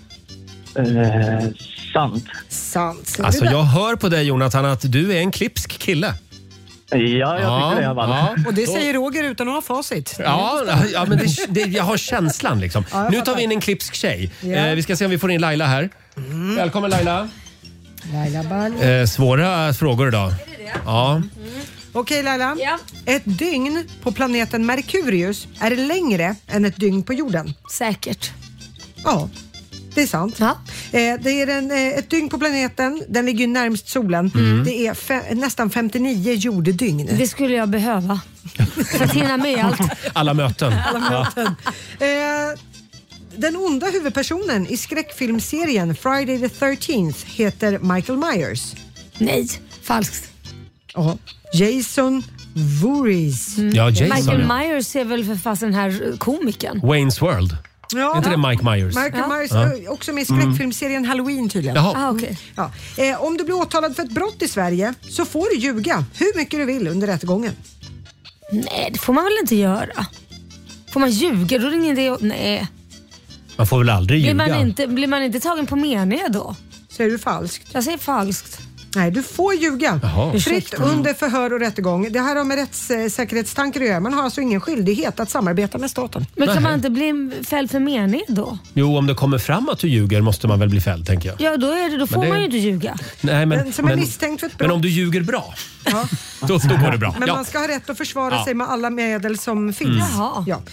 Sant. Sant. Alltså jag hör på dig, Jonathan, att du är en klipsk kille. Ja, jag tycker det i alla fall. Och det säger Roger utan att ha facit. Ja, men jag har känslan liksom. Ja, nu tar vi in en klipsk tjej. Ja. Vi ska se om vi får in Laila här. Välkommen Laila. Laila Ball. Svåra frågor idag. Ja. Okej Laila. Ett dygn på planeten Merkurius är längre än ett dygn på jorden. Säkert. Ja, det är sant. Ja. Det är ett dygn på planeten, den ligger närmast solen. Det är nästan 59 jorddygn. Det skulle jag behöva. För att hinna med allt. Alla möten. Den onda huvudpersonen i skräckfilmserien Friday the 13th heter Michael Myers. Nej, falskt. Ja, Jason Voorhees. Ja, Jason. Michael Myers är väl för fast den här komikern. Wayne's World. Ja. Är inte det Mike Myers? Michael Myers är också med i skräckfilmserien Halloween tydligen. Jaha. Okay. Ja. Om du blir åtalad för ett brott i Sverige så får du ljuga hur mycket du vill under rättegången. Nej, det får man väl inte göra. Får man ljuga? Då är det ingen idé. Nej. Man får väl aldrig ljuga? Blir man inte tagen på meningen då? Säger du falskt? Jag säger falskt. Nej, du får ljuga. Jaha. Fritt under förhör och rättegång. Det här har med rättssäkerhetstankar att göra. Man har alltså ingen skyldighet att samarbeta med staten. Men kan man inte bli fälld för mening då? Jo, om det kommer fram att du ljuger måste man väl bli fälld, tänker jag. Ja, då får man ju inte ljuga. Nej, men som är misstänkt för ett brott. Men om du ljuger bra, då går det bra. Men man ska ha rätt att försvara sig med alla medel som finns. Jaha. Ja.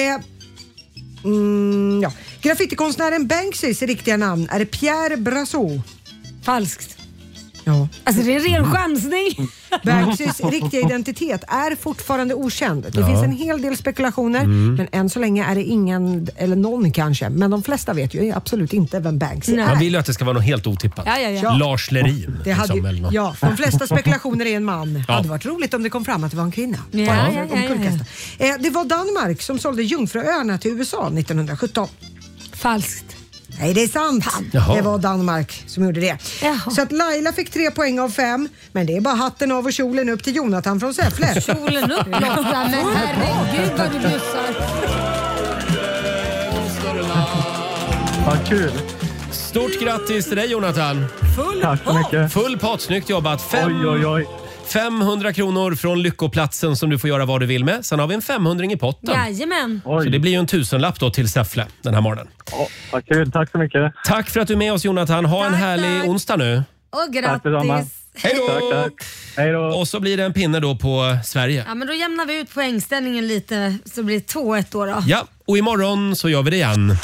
Graffitikonstnären Banksys riktiga namn är Pierre Brassot. Falskt. Ja. Alltså det är en ren chansning. Banksys riktiga identitet är fortfarande okänd. Det finns en hel del spekulationer, men än så länge är det ingen, eller någon kanske, men de flesta vet ju absolut inte vem Banksy är. Man vill ju att det ska vara något helt otippat. Ja. Lars Lerin. Det hade de flesta spekulationer är en man. Det Ja. hade varit roligt om det kom fram att det var en kvinna. Ja. Det var Danmark som sålde Jungfruöarna till USA 1917. Falskt. Nej, det är sant. Jaha. Det var Danmark som gjorde det. Jaha. Så att Laila fick 3 poäng av 5. Men det är bara hatten av och kjolen upp till Jonathan från Säffle. Kjolen upp, Lotta, men herregud vad du bjussar. Vad kul. Stort grattis till dig Jonathan. Tack så mycket. Full pott, snyggt jobbat. Oj. 500 kronor från Lyckoplatsen som du får göra vad du vill med. Sen har vi en 500 i potten. Jajamän. Så det blir ju en 1000-lapp då till Säffle den här morgonen. Vad kul, tack så mycket. Tack för att du är med oss Jonathan. Ha en härlig onsdag nu. Och grattis. Hej då! Hej då! Och så blir det en pinne då på Sverige. Ja, men då jämnar vi ut poängställningen lite så blir det 2-1 då. Ja, och imorgon så gör vi det igen.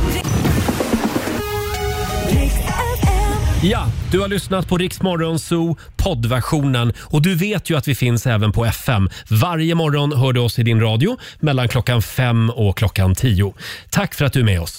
Ja, du har lyssnat på Rix Morgon Zoo poddversionen och du vet ju att vi finns även på FM. Varje morgon hör du oss i din radio mellan klockan 5 och klockan 10. Tack för att du är med oss.